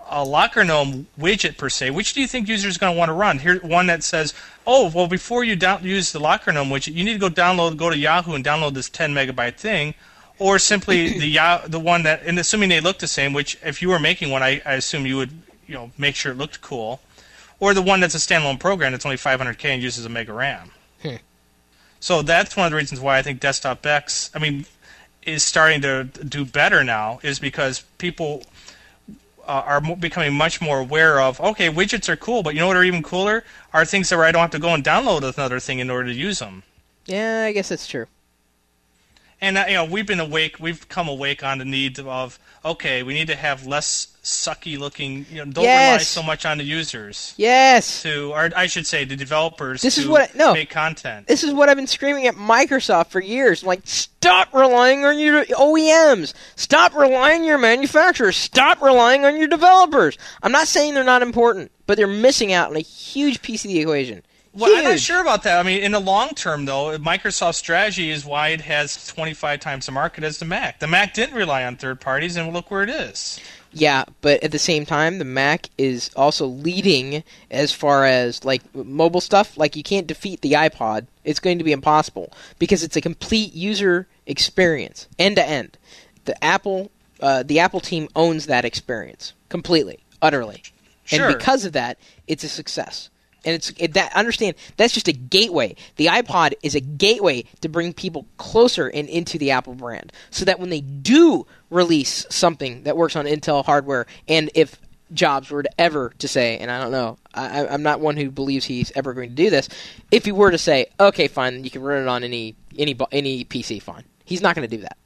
locker gnome widget per se, which do you think users are going to want to run? Here's one that says, oh, well, before you use the locker gnome widget, you need to go to Yahoo and download this 10 megabyte thing, or simply the one that, and assuming they look the same, which if you were making one, I assume you would make sure it looked cool, or the one that's a standalone program that's only 500K and uses a mega RAM. So that's one of the reasons why I think Desktop X, is starting to do better now, is because people are becoming much more aware of, okay, widgets are cool, but you know what are even cooler? Are things where I don't have to go and download another thing in order to use them. Yeah, I guess that's true. And we've come awake on the need of, okay, we need to have less sucky looking, don't rely so much on the users. Yes. Or I should say the developers make content. This is what I've been screaming at Microsoft for years. I'm like, stop relying on your OEMs. Stop relying on your manufacturers. Stop relying on your developers. I'm not saying they're not important, but they're missing out on a huge piece of the equation. Well, I'm not sure about that. In the long term, though, Microsoft's strategy is why it has 25 times the market as the Mac. The Mac didn't rely on third parties, and look where it is. Yeah, but at the same time, the Mac is also leading as far as mobile stuff. You can't defeat the iPod. It's going to be impossible because it's a complete user experience, end to end. The Apple team owns that experience completely, utterly, Sure. And because of that, it's a success. And understand, that's just a gateway. The iPod is a gateway to bring people closer and into the Apple brand, so that when they do release something that works on Intel hardware, and if Jobs were ever to say, and I don't know, I'm not one who believes he's ever going to do this, if he were to say, okay, fine, you can run it on any PC, fine. He's not going to do that.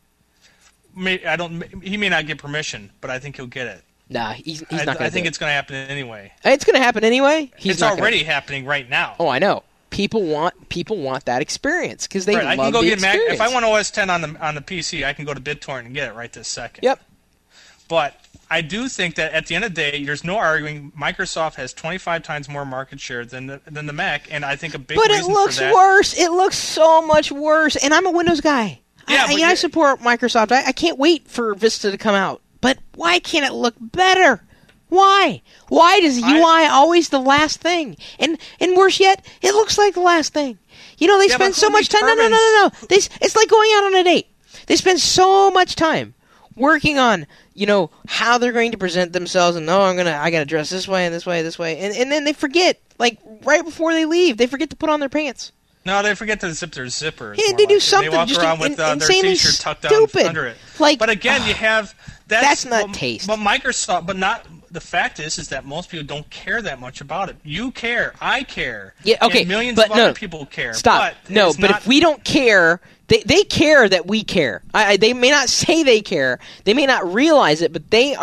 He may not get permission, but I think he'll get it. Nah, he's not going to do it. I think it's going to happen anyway. It's going to happen anyway? It's already happening right now. Oh, I know. People want that experience because they love the experience. I can go get Mac. If I want OS 10 on the PC, I can go to BitTorrent and get it right this second. Yep. But I do think that at the end of the day, there's no arguing. Microsoft has 25 times more market share than the Mac, and I think a big reason for that. But it looks worse. It looks so much worse. And I'm a Windows guy. Yeah, I support Microsoft. I can't wait for Vista to come out. But why can't it look better? Why? Why does UI always the last thing? And worse yet, it looks like the last thing. They spend so much time. No. It's like going out on a date. They spend so much time working on, how they're going to present themselves, and I gotta dress this way and this way, and then they forget, right before they leave, they forget to put on their pants. No, they forget to zip their zippers. Yeah, they do something. They walk just around with their T-shirt tucked down under it. But again, you have that's not taste. But Microsoft, but not. The fact is that most people don't care that much about it. You care, I care. Yeah, okay, and millions of other people care. Stop. But if we don't care, they care that we care. They may not say they care. They may not realize it, but they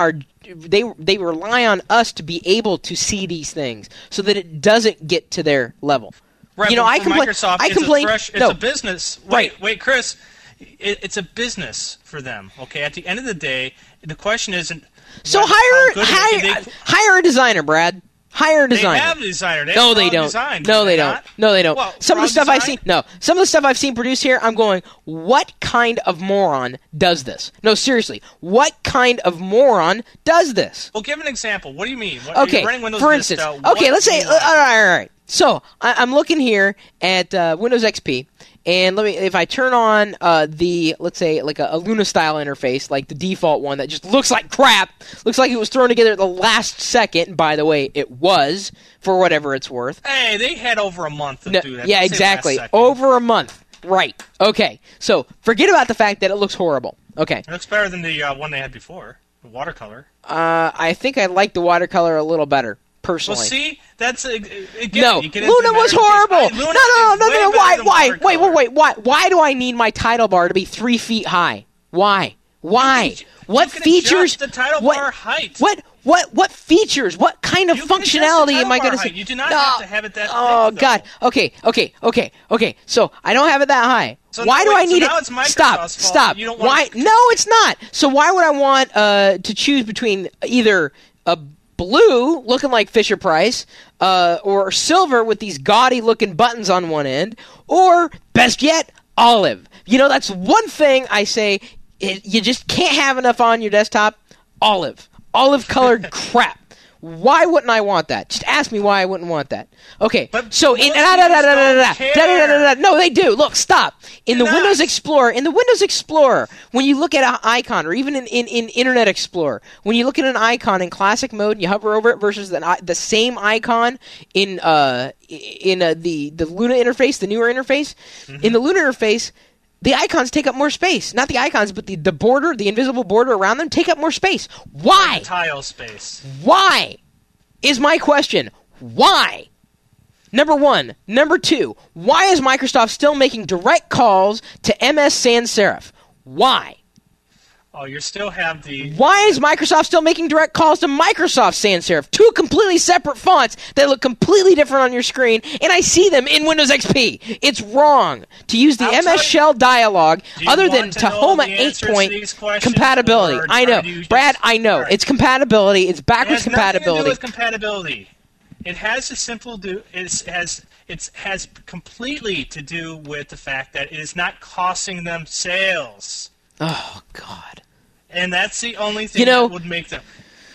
rely on us to be able to see these things so that it doesn't get to their level. Right, Microsoft, it's a business. Wait, Chris. It's a business for them. Okay, at the end of the day, the question isn't. So hire a designer, Brad. Hire a designer. They have a designer. No, they don't. No, they don't. No, they don't. Well, some of the stuff I've seen produced here, I'm going, what kind of moron does this? No, seriously, what kind of moron does this? Well, give an example. What do you mean? Okay, for instance. Okay, let's say. All right. So I'm looking here at Windows XP. And if I turn on let's say like a Luna style interface, like the default one that just looks like crap, looks like it was thrown together at the last second. And by the way, it was, for whatever it's worth. Hey, they had over a month to do that. Yeah, exactly. Over a month. Right. Okay. So forget about the fact that it looks horrible. Okay. It looks better than the one they had before, the watercolor. I think I like the watercolor a little better. Personally. Well, see, that's again. No, Luna was horrible. No. Why do I need my title bar to be 3 feet high? Why? What features? The title bar height. What features? What kind of functionality am I going to see? You do not have to have it that. Oh big, God. Okay. So I don't have it that high. So why do I need it? It's Microsoft's Stop. Why? No, it's not. So why would I want to choose between either a blue, looking like Fisher-Price, or silver with these gaudy-looking buttons on one end, or, best yet, olive. That's one thing I say, you just can't have enough on your desktop. Olive-colored crap. Why wouldn't I want that? Just ask me why I wouldn't want that. Okay, But so most users don't care. no, they do. Look, stop. In the They're Windows not. Explorer, when you look at an icon, or even in Internet Explorer, when you look at an icon in classic mode and you hover over it versus the same icon in the Luna interface, the newer interface, in the Luna interface, the icons take up more space. Not the icons, but the border, the invisible border around them, take up more space. Why? The tile space. Why? Is my question. Why? Number one. Number two, why is Microsoft still making direct calls to MS Sans Serif? Why? Oh, you still have the... Why is Microsoft still making direct calls to Microsoft Sans Serif? Two completely separate fonts that look completely different on your screen, and I see them in Windows XP. It's wrong to use the I'll tell MS you- Shell dialogue Do you other than want to know Tahoma the answers to 8-point these questions, compatibility. or I know. do you just- Brad, I know. All right. It's compatibility. It's It backwards has nothing to do compatibility. with compatibility. It has a simple it has completely to do with the fact that it is not costing them sales, Oh, God. and that's the only thing that would make them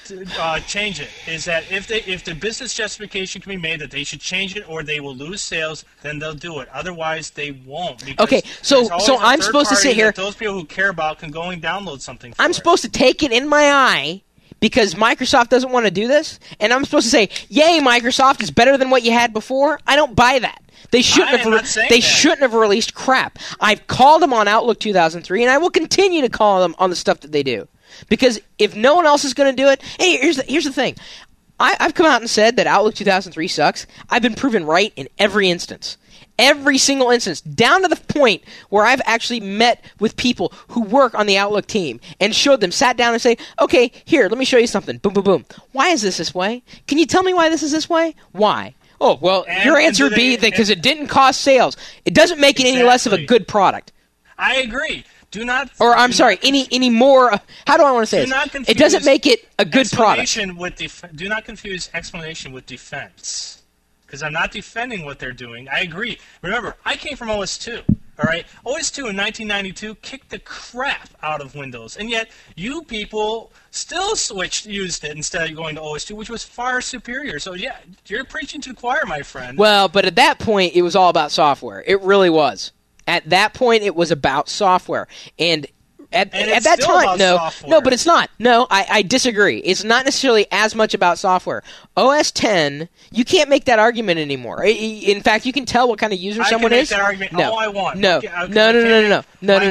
change it. Is that if the business justification can be made that they should change it or they will lose sales, then they'll do it. Otherwise, they won't. Because Okay, so there's always a I'm third supposed to party sit here- that those people who care about can go and download something. For I'm it. supposed to take it in my eye because Microsoft doesn't want to do this, and I'm supposed to say, "Yay, Microsoft is better than what you had before." I don't buy that. They shouldn't am not saying They that. shouldn't have released crap. I've called them on Outlook 2003, and I will continue to call them on the stuff that they do, because if no one else is going to do it, hey, here's the thing. I've come out and said that Outlook 2003 sucks. I've been proven right in every instance. Every single instance, down to the point where I've actually met with people who work on the Outlook team and showed them, sat down and say, okay, here, let me show you something. Boom, boom, boom. Why is this way? Can you tell me why this is this way? Why? Oh, well, your answer would be because it didn't cost sales. It doesn't make it any less of a good product. I agree. Do not. Or, I'm sorry, any more, how do I want to say Do this? not It doesn't confuse make it a good product. explanation with do not confuse explanation with defense. Because I'm not defending what they're doing. I agree. Remember, I came from OS2. All right, OS2 in 1992 kicked the crap out of Windows, and yet you people still used it instead of going to OS2, which was far superior. So yeah, you're preaching to the choir, my friend. Well, but at that point, it was all about software. It really was. At that point, it was about software, and at it's that still time, about software. no, but it's not. No, I disagree. It's not necessarily as much about software. OS 10, you can't make that argument anymore. In fact, you can tell what kind of user someone I can make is. that argument No, all I want. no, Okay, no.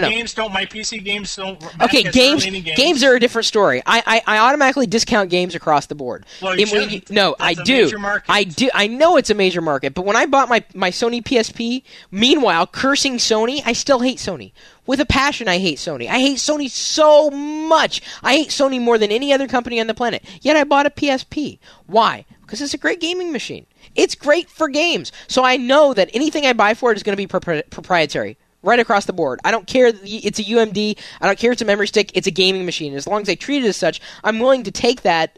My PC games don't. Okay, games games are a different story. I automatically discount games across the board. Well, you And when shouldn't. no, That's I a do. major market. I do. I know it's a major market, but when I bought my Sony PSP, meanwhile cursing Sony, I still hate Sony. With a passion, I hate Sony. I hate Sony so much. I hate Sony more than any other company on the planet. Yet I bought a PSP. Why? Because it's a great gaming machine. It's great for games. So I know that anything I buy for it is going to be proprietary. Right across the board. I don't care that it's a UMD. I don't care it's a memory stick. It's a gaming machine. As long as I treat it as such, I'm willing to take that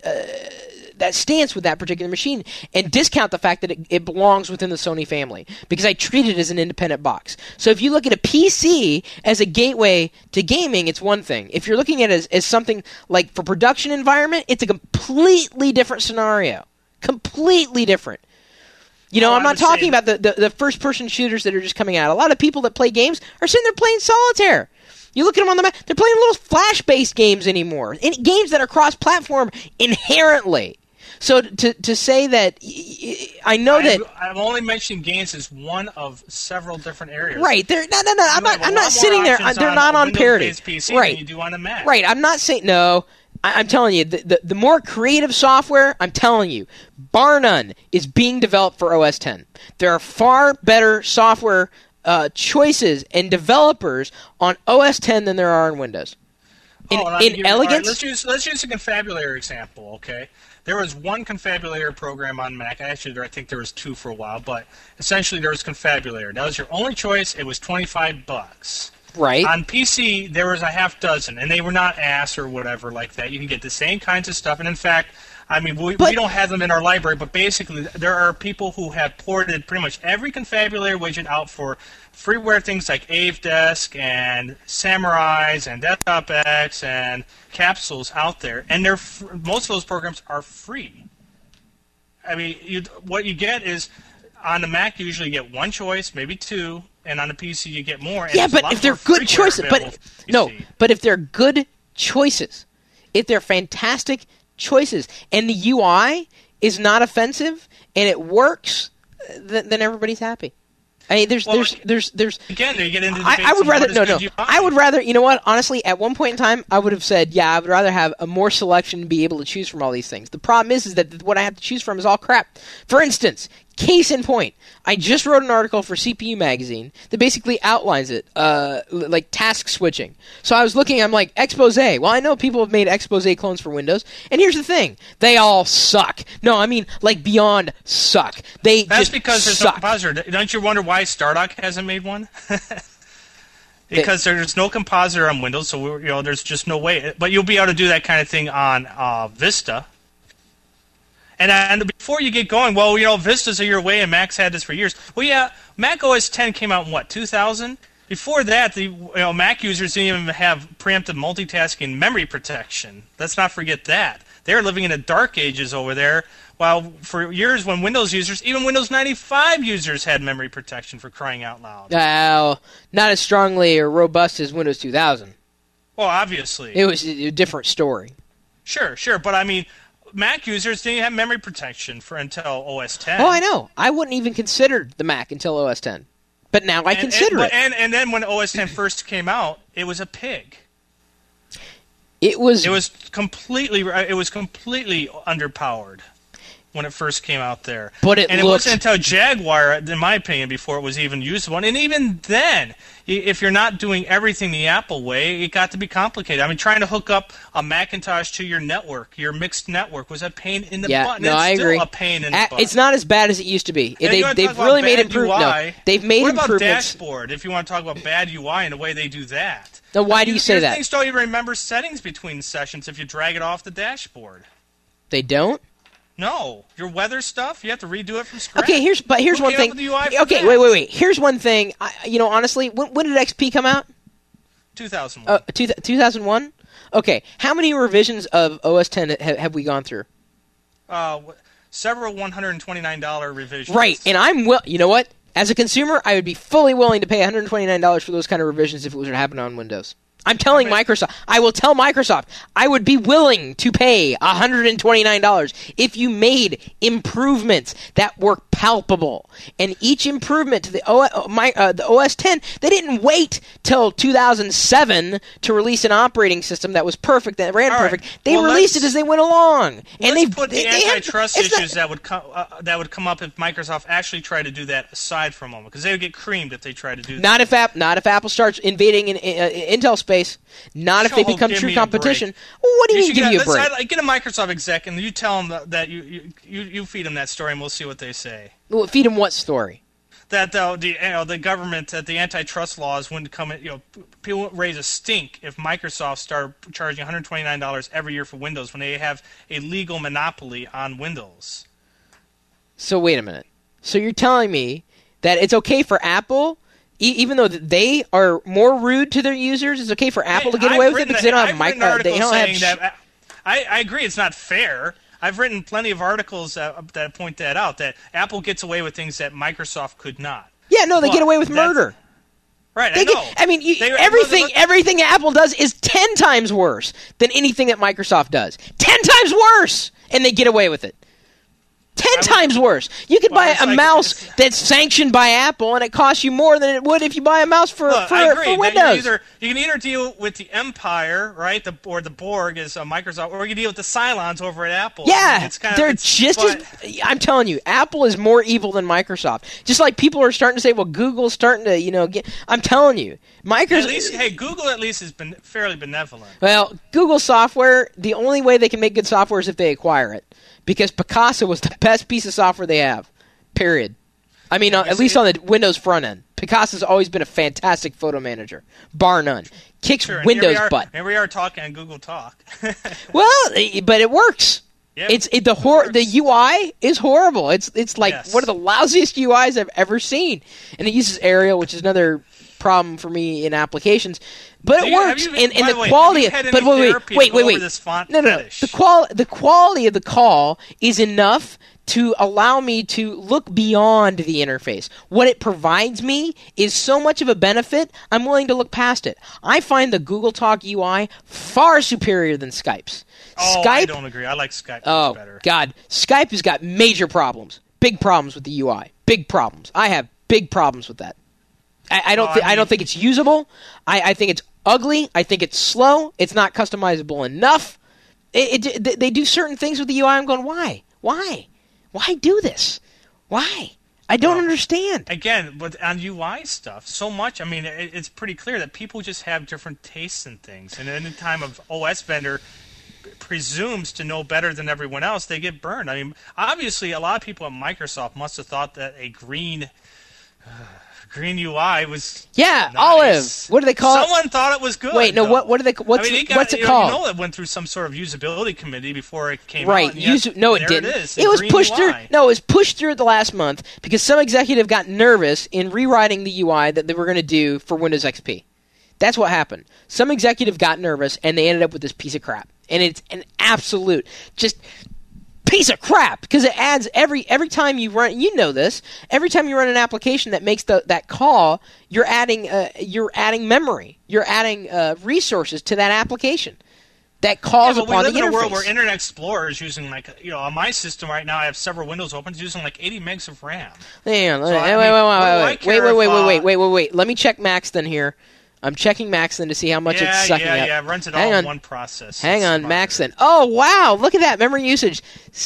stance with that particular machine and discount the fact that it belongs within the Sony family because I treat it as an independent box. So if you look at a PC as a gateway to gaming, it's one thing. If you're looking at it as something like for production environment, it's a completely different scenario. Completely different. You know, I'm not talking about the first-person shooters that are just coming out. A lot of people that play games are sitting there playing solitaire. You look at them on the map, they're playing little Flash-based games anymore. Games that are cross-platform inherently. So to say that, I know that I'm only mentioning games as one of several different areas. Right? No. I'm not sitting there. They're not on parity. PC right? Than you do on a Mac. Right. I'm not saying no. I'm telling you, the more creative software, I'm telling you, bar none, is being developed for OS X. There are far better software choices and developers on OS X than there are in Windows. In elegance. Right, let's use a confabulator example, okay? There was one confabulator program on Mac. Actually, I think there was two for a while, but essentially there was confabulator. That was your only choice. It was $25. Right. On PC, there was a half dozen, and they were not ass or whatever like that. You can get the same kinds of stuff, and in fact, I mean, we don't have them in our library, but basically there are people who have ported pretty much every confabulator widget out for freeware things like AveDesk and Samurais and Desktop X and Capsules out there, and most of those programs are free. I mean, what you get is on the Mac you usually get one choice, maybe two, and on the PC you get more. And yeah, but if they're good choices, but if they're good choices, if they're fantastic choices, and the UI is not offensive and it works, then everybody's happy. I mean, there's again, you get into the I would rather I would rather, you know what? Honestly, at one point in time, I would have said, yeah, I would rather have a more selection and be able to choose from all these things. The problem is that what I have to choose from is all crap. For instance, case in point, I just wrote an article for CPU Magazine that basically outlines it, like task switching. So I was looking, I'm like, expose. Well, I know people have made expose clones for Windows, and here's the thing: they all suck. No, I mean, like, beyond suck. That's just because there's suck. no compositor. Don't you wonder why Stardock hasn't made one? Because there's no compositor on Windows, so there's just no way. But you'll be able to do that kind of thing on Vista. And before you get going, well, Vista's a year away, and Mac's had this for years. Well, yeah, Mac OS X came out in, 2000? Before that, Mac users didn't even have preemptive multitasking memory protection. Let's not forget that. They were living in the dark ages over there, while for years when Windows users, even Windows 95 users had memory protection, for crying out loud. Not as strongly or robust as Windows 2000. Well, obviously. It was a different story. Sure, but I mean, Mac users didn't have memory protection until OS X. Oh, I know. I wouldn't even consider the Mac until OS X. But now I consider it. And then when OS X first came out, it was a pig. It was completely underpowered when it first came out there. It wasn't until Jaguar, in my opinion, before it was even usable. And even then, if you're not doing everything the Apple way, it got to be complicated. I mean, trying to hook up a Macintosh to your network, your mixed network, was a pain in the butt. And I agree. Still a pain in the butt. It's not as bad as it used to be. They've really made improvements. No, they've made improvements. What about Dashboard, if you want to talk about bad UI and the way they do that? Now, why do you say that? Things don't even remember settings between sessions if you drag it off the dashboard. They don't? No, your weather stuff, you have to redo it from scratch. Okay, here's one thing. Okay, wait. Here's one thing. Honestly, when did XP come out? 2001. 2001? Okay, how many revisions of OS X have we gone through? Several $129 revisions. Right, and you know what? As a consumer, I would be fully willing to pay $129 for those kind of revisions if it was to happen on Windows. I'm telling Microsoft, I will tell Microsoft, I would be willing to pay $129 if you made improvements that were palpable. And each improvement to the OS X, they didn't wait till 2007 to release an operating system that was perfect, that ran perfect. They released it as they went along. And let's put the antitrust issues that would come up if Microsoft actually tried to do that aside for a moment, because they would get creamed if they tried to do that. Not if Apple starts invading Intel space. Not if they become true competition. What do you mean, give you a break? Get a Microsoft exec, and you tell them that you feed them that story, and we'll see what they say. Well, feed them what story? That the government, that the antitrust laws wouldn't come in. People would raise a stink if Microsoft started charging $129 every year for Windows when they have a legal monopoly on Windows. So wait a minute. So you're telling me that it's okay for Apple? Even though they are more rude to their users, it's okay for Apple to get away with it because they don't have I agree, it's not fair. I've written plenty of articles that point that out, that Apple gets away with things that Microsoft could not. Yeah, no, they get away with murder. Right, I know. Everything Apple does is 10 times worse than anything that Microsoft does. 10 times worse! And they get away with it. 10 times worse. You could buy a mouse that's sanctioned by Apple, and it costs you more than it would if you buy a mouse for Windows. You can either deal with the Empire, right, or the Borg as Microsoft, or you can deal with the Cylons over at Apple. Yeah, I'm telling you, Apple is more evil than Microsoft. Just like people are starting to say, well, Google's starting to, I'm telling you, Microsoft. Google at least has been fairly benevolent. Well, Google software, the only way they can make good software is if they acquire it. Because Picasa was the best piece of software they have. Period. I mean, at least on the Windows front end. Picasa's always been a fantastic photo manager. Bar none. Kicks Windows butt. Here we are talking on Google Talk. Well, but it works. Yep. The UI is horrible. It's like one of the lousiest UIs I've ever seen. And it uses Arial, which is another problem for me in applications. But So it you- have works, you- and by the the way, quality. have you had But any wait, therapy to go over this font no. fetish? The quality of the call is enough to allow me to look beyond the interface. What it provides me is so much of a benefit, I'm willing to look past it. I find the Google Talk UI far superior than Skype's. Oh, Skype, I don't agree. I like Skype much better. God, Skype has got major problems. Big problems with the UI. Big problems. I have big problems with that. I don't think it's usable. I think it's ugly. I think it's slow. It's not customizable enough. They do certain things with the UI. I'm going, why? Why do this? Why? I don't understand. Again, but on UI stuff, so much. I mean, it's pretty clear that people just have different tastes in things, and any time of OS vendor presumes to know better than everyone else, they get burned. I mean, obviously, a lot of people at Microsoft must have thought that a green UI was nice. Olive. What do they call it? Someone thought it was good. Wait, no. though. What do they? What's it called? You know, it went through some sort of usability committee before it came Right. out. And No, it there didn't. It is. It was green pushed through. UI. No, it was pushed through at the last month because some executive got nervous in rewriting the UI that they were going to do for Windows XP. That's what happened. Some executive got nervous and they ended up with this piece of crap. And it's an absolute just piece of crap because it adds every time you run. You know this. Every time you run an application that makes that call, you're adding memory. You're adding resources to that application that calls but upon the interface. we live in a world where Internet Explorer is using on my system right now I have several Windows open, it's using like 80 megs of RAM. Hang on. So, I mean, Wait. Let me check Maxton here. I'm checking Maxton to see how much it's sucking up. Yeah, it runs it all in one process. Hang It's on, smarter. Maxton. Oh, wow. Look at that memory usage.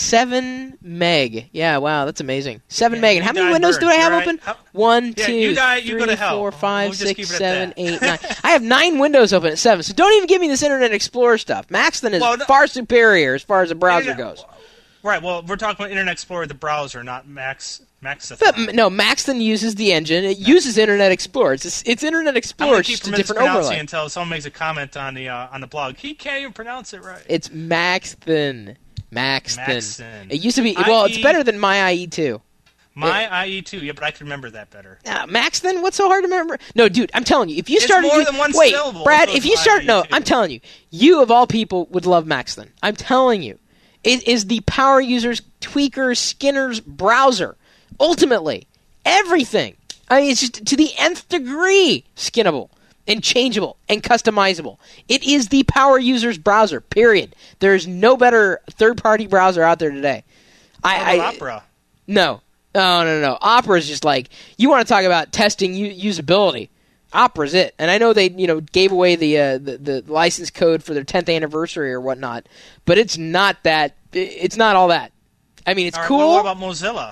7 meg. Yeah, wow. That's amazing. 7 meg. And how many windows do I have open? 1, 2, you go 3, to hell. 4, 5, We'll just 6, keep it at 7, that. 8, 9. I have 9 windows open at 7. So don't even give me this Internet Explorer stuff. Maxton is far superior as far as the browser goes. Right, well, we're talking about Internet Explorer, the browser, not Maxton. But no, Maxton uses the engine. It uses Internet Explorer. It's Internet Explorer. It's just a different overlay. Until someone makes a comment on the blog. He can't even pronounce it right. It's Maxton. Maxton. It used to be. Well, it's better than My IE too. My IE too. Yeah, but I can remember that better. Maxton. What's so hard to remember? No, dude. I'm telling you. If you It's started, more than one wait, syllable, Brad. so If it's you start, no, IE2. I'm telling you. You of all people would love Maxton. I'm telling you. It is the power users, tweakers, skinners browser. Ultimately, everything. I mean, it's just to the nth degree skinnable and changeable and customizable. It is the power user's browser, period. There is no better third-party browser out there today. Opera. No. No. Opera is just like, you want to talk about testing usability. Opera's it. And I know they, gave away the license code for their 10th anniversary or whatnot, but it's not that. It's not all that. I mean, it's cool. What about Mozilla?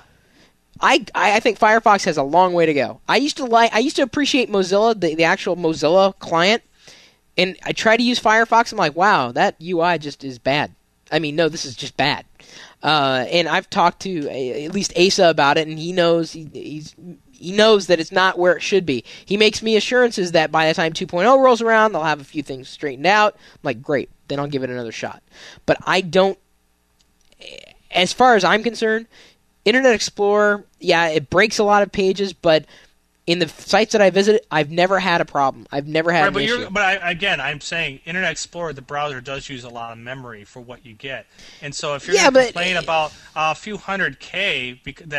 I think Firefox has a long way to go. I used to appreciate Mozilla, the actual Mozilla client, and I try to use Firefox. I'm like, wow, that UI just is bad. I mean, no, this is just bad. And I've talked to at least Asa about it, and he knows he knows that it's not where it should be. He makes me assurances that by the time 2.0 rolls around, they'll have a few things straightened out. I'm like, great, then I'll give it another shot. But I don't. As far as I'm concerned, Internet Explorer, yeah, it breaks a lot of pages, but in the sites that I visit, I've never had a problem. I've never had an issue. But I'm saying Internet Explorer, the browser, does use a lot of memory for what you get. And so if you're going to complain about a few hundred K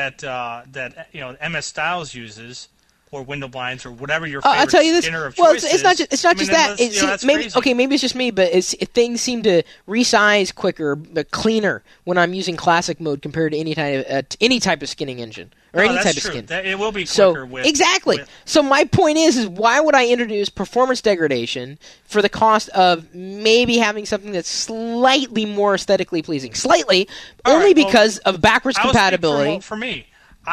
that MS Styles uses, or window blinds, or whatever your favorite I'll tell you this. skinner of Well, choice it's not just that. That's Maybe it's just me, but things seem to resize quicker, but cleaner when I'm using classic mode compared to any type of skinning engine or any type of skin. It will be quicker exactly. So my point is why would I introduce performance degradation for the cost of maybe having something that's slightly more aesthetically pleasing, because of backwards compatibility. For me.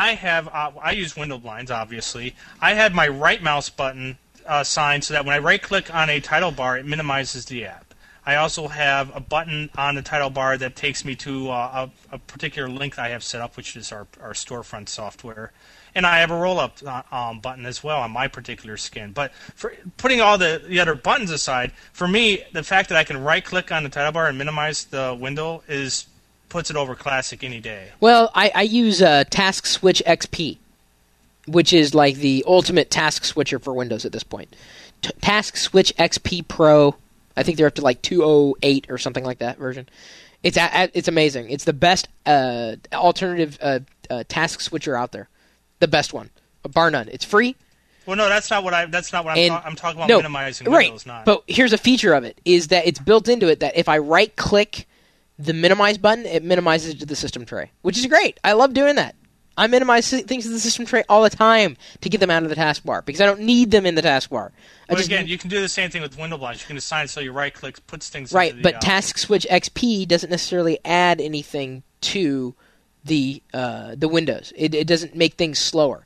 I use window blinds, obviously. I have my right mouse button signed so that when I right-click on a title bar, it minimizes the app. I also have a button on the title bar that takes me to a particular link I have set up, which is our storefront software. And I have a roll-up button as well on my particular skin. But for putting all the other buttons aside, for me, the fact that I can right-click on the title bar and minimize the window puts it over Classic any day. Well, I use Task Switch XP. which is like the ultimate task switcher for Windows at this point. Task Switch XP Pro. I think they're up to like 208 or something like that version. It's amazing. It's the best alternative task switcher out there. The best one, bar none. It's free. Well, no, that's not what I'm talking about. Minimizing Windows, not. But here's a feature of it: is that it's built into it that if I right-click the minimize button, it minimizes it to the system tray, which is great. I love doing that. I minimize things in the system tray all the time to get them out of the taskbar because I don't need them in the taskbar. Again, you can do the same thing with window blinds. You can assign so your right-click puts things right, into the... but Task Switch XP doesn't necessarily add anything to the windows. It doesn't make things slower.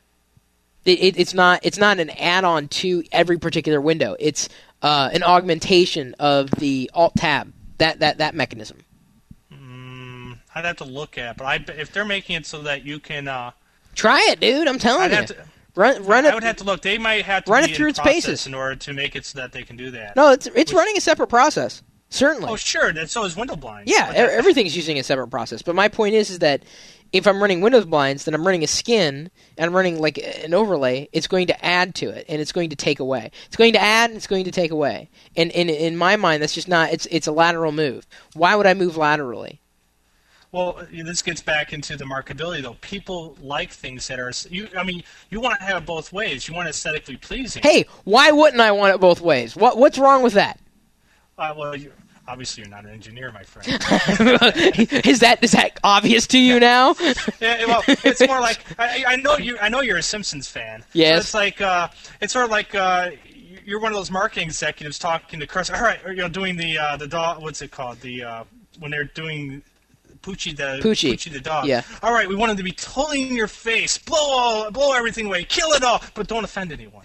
It's not an add-on to every particular window. It's an augmentation of the Alt-Tab, that mechanism. I'd have to look at, but if they're making it so that you can try it, dude. I'm telling you. I would have to look. They might have to run be it through in its process paces in order to make it so that they can do that. No, it's running a separate process. Certainly. Oh, sure. So is window blinds. Yeah, everything's using a separate process. But my point is that if I'm running Windows blinds, then I'm running a skin and I'm running like an overlay. It's going to add to it and it's going to take away. It's going to add and it's going to take away. And in my mind, that's just not. It's a lateral move. Why would I move laterally? Well, this gets back into the marketability, though. People like things that are... you want to have it both ways. You want it aesthetically pleasing. Hey, why wouldn't I want it both ways? What's wrong with that? Well, obviously you're not an engineer, my friend. Is that obvious to you now? Yeah, well, it's more like... I know you're a Simpsons fan. Yes. So it's sort of like... you're one of those marketing executives talking to Chris. All right, doing the dog... What's it called? When they're doing... Poochie the dog. Yeah. All right, we want him to be totally in your face, blow everything away, kill it all, but don't offend anyone.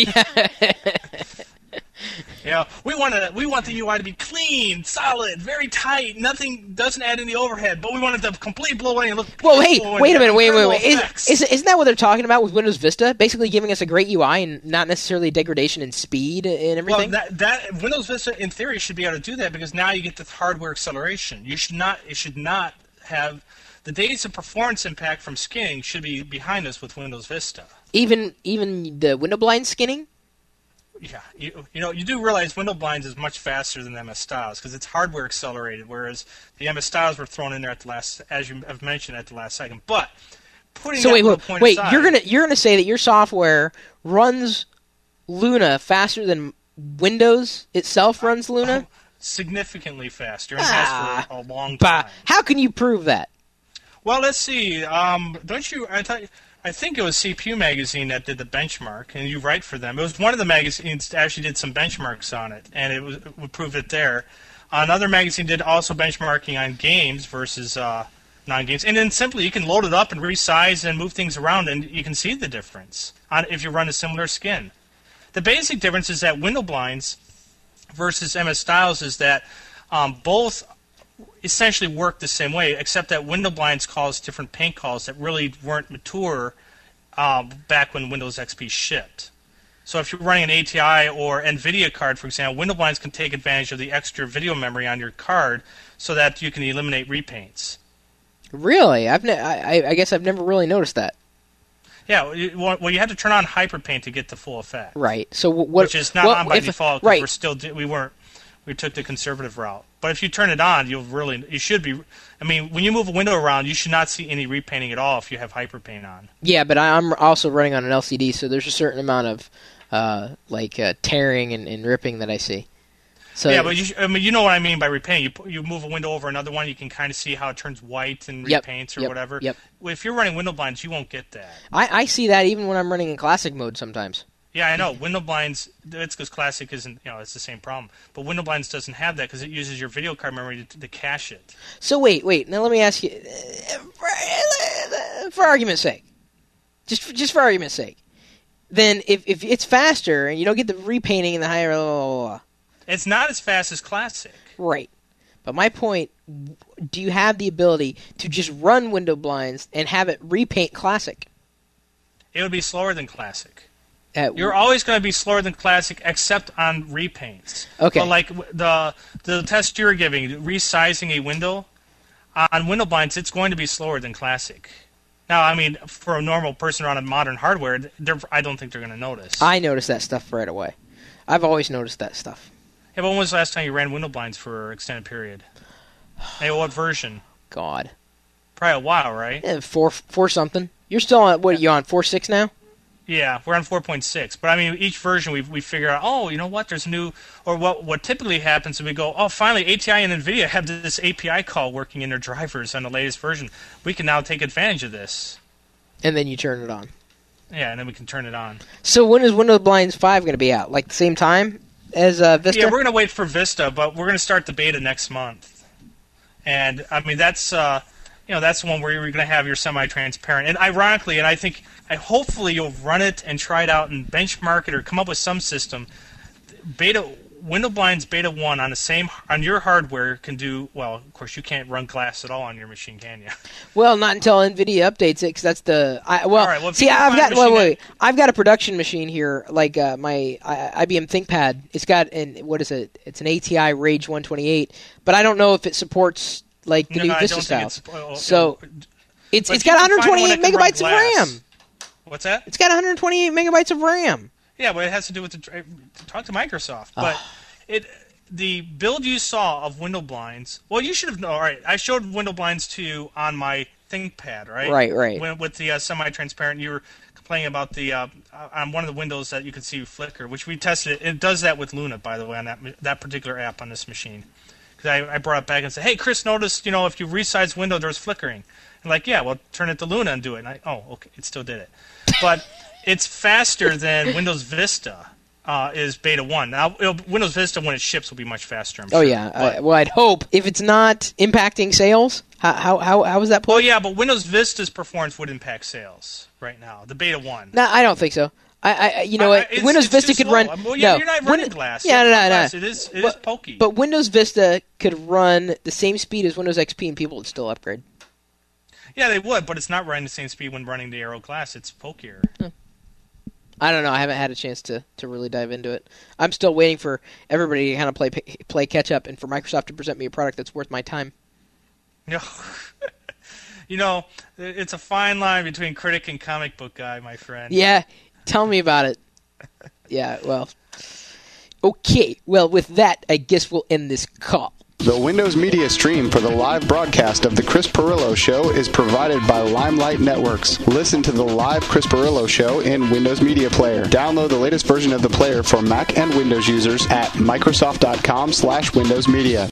Yeah. We want the UI to be clean, solid, very tight. Nothing doesn't add any overhead, but we want it to completely blow away and look. Well, hey, wait a minute, wait. Isn't that what they're talking about with Windows Vista? Basically, giving us a great UI and not necessarily degradation in speed and everything. Well, that Windows Vista, in theory, should be able to do that because now you get the hardware acceleration. It should not have the days of performance impact from skinning should be behind us with Windows Vista. Even the window blind skinning. Yeah, you do realize window blinds is much faster than MS Styles because it's hardware accelerated, whereas the MS Styles were thrown in there at the last, as you have mentioned, at the last second. But putting that point aside, you're gonna say that your software runs Luna faster than Windows itself runs Luna? Significantly faster and has for a long time. How can you prove that? Well, let's see. Don't you? I think it was CPU Magazine that did the benchmark, and you write for them. It was one of the magazines that actually did some benchmarks on it, and it would prove it there. Another magazine did also benchmarking on games versus non-games, and then simply you can load it up and resize and move things around, and you can see the difference if you run a similar skin. The basic difference is that window blinds versus MS Styles is that both essentially work the same way, except that window blinds calls different paint calls that really weren't mature back when Windows XP shipped. So if you're running an ATI or NVIDIA card, for example, window blinds can take advantage of the extra video memory on your card so that you can eliminate repaints. Really? I guess I've never really noticed that. Yeah, well, you had to turn on Hyperpaint to get the full effect. Right. So which is not on by default because we took the conservative route. But if you turn it on, you should be. I mean, when you move a window around, you should not see any repainting at all if you have Hyperpaint on. Yeah, but I'm also running on an LCD, so there's a certain amount of tearing and ripping that I see. So yeah, but you know what I mean by repainting. You move a window over another one, you can kind of see how it turns white and repaints or whatever. Yep. Well, if you're running window blinds, you won't get that. I see that even when I'm running in classic mode sometimes. Yeah, I know. Window blinds, it's because classic isn't, it's the same problem. But window blinds doesn't have that because it uses your video card memory to cache it. So wait. Now let me ask you, for argument's sake, just for argument's sake, then if it's faster and you don't get the repainting and the higher, it's not as fast as classic. Right. But my point, do you have the ability to just run window blinds and have it repaint classic? It would be slower than classic. You're always going to be slower than classic, except on repaints. Okay. But like the test you're giving, resizing a window on window blinds, it's going to be slower than classic. Now, I mean, for a normal person on a modern hardware, I don't think they're going to notice. I notice that stuff right away. I've always noticed that stuff. Yeah, but when was the last time you ran window blinds for an extended period? Hey, what version? God. Probably a while, right? Yeah, four something. You're still on, what are you on, 4.6 now? Yeah, we're on 4.6. But I mean, each version we figure out, oh, you know what, there's new, or what typically happens is we go, oh, finally, ATI and NVIDIA have this API call working in their drivers on the latest version. We can now take advantage of this. And then you turn it on. Yeah, and then we can turn it on. So when is Windows Blinds 5 going to be out? Like the same time as Vista? Yeah, we're going to wait for Vista, but we're going to start the beta next month. And, I mean, that's that's the one where you're going to have your semi-transparent. And ironically, and hopefully you'll run it and try it out and benchmark it or come up with some system. Window Blinds Beta 1 on your hardware can do, well, of course you can't run glass at all on your machine, can you? Well, not until NVIDIA updates it, because that's the... I've got a production machine here, like my IBM ThinkPad. It's got, it's an ATI Rage 128, but I don't know if it supports, like, the new Vista styles. So, it's got 128 megabytes of RAM. What's that? It's got 128 megabytes of RAM. Yeah, but it has to do with talk to Microsoft. But the build you saw of window blinds. Well, you should have known. All right, I showed window blinds to you on my ThinkPad, right? Right. With the semi-transparent, you were complaining about the on one of the windows that you could see flicker, which we tested. It does that with Luna, by the way, on that particular app on this machine. Because I brought it back and said, hey, Chris noticed, if you resize window, there's flickering. And like, yeah, well, turn it to Luna and do it. And okay, it still did it. But it's faster than Windows Vista is Beta 1. Now, Windows Vista, when it ships, will be much faster, I'm sure. Oh, yeah. Well, I'd hope. If it's not impacting sales, how is that played? Well, yeah, but Windows Vista's performance would impact sales right now, the Beta 1. No, I don't think so. Windows Vista could run... Well, you're not running glass. Yeah, no. It is pokey. But Windows Vista could run the same speed as Windows XP, and people would still upgrade. Yeah, they would, but it's not running the same speed when running the Aero glass. It's pokier. I don't know. I haven't had a chance to really dive into it. I'm still waiting for everybody to kind of play catch up, and for Microsoft to present me a product that's worth my time. It's a fine line between critic and comic book guy, my friend. Yeah, tell me about it. Yeah, well. Okay, well, with that, I guess we'll end this call. The Windows Media stream for the live broadcast of The Chris Pirillo Show is provided by Limelight Networks. Listen to the live Chris Pirillo Show in Windows Media Player. Download the latest version of the player for Mac and Windows users at Microsoft.com/Windows Media.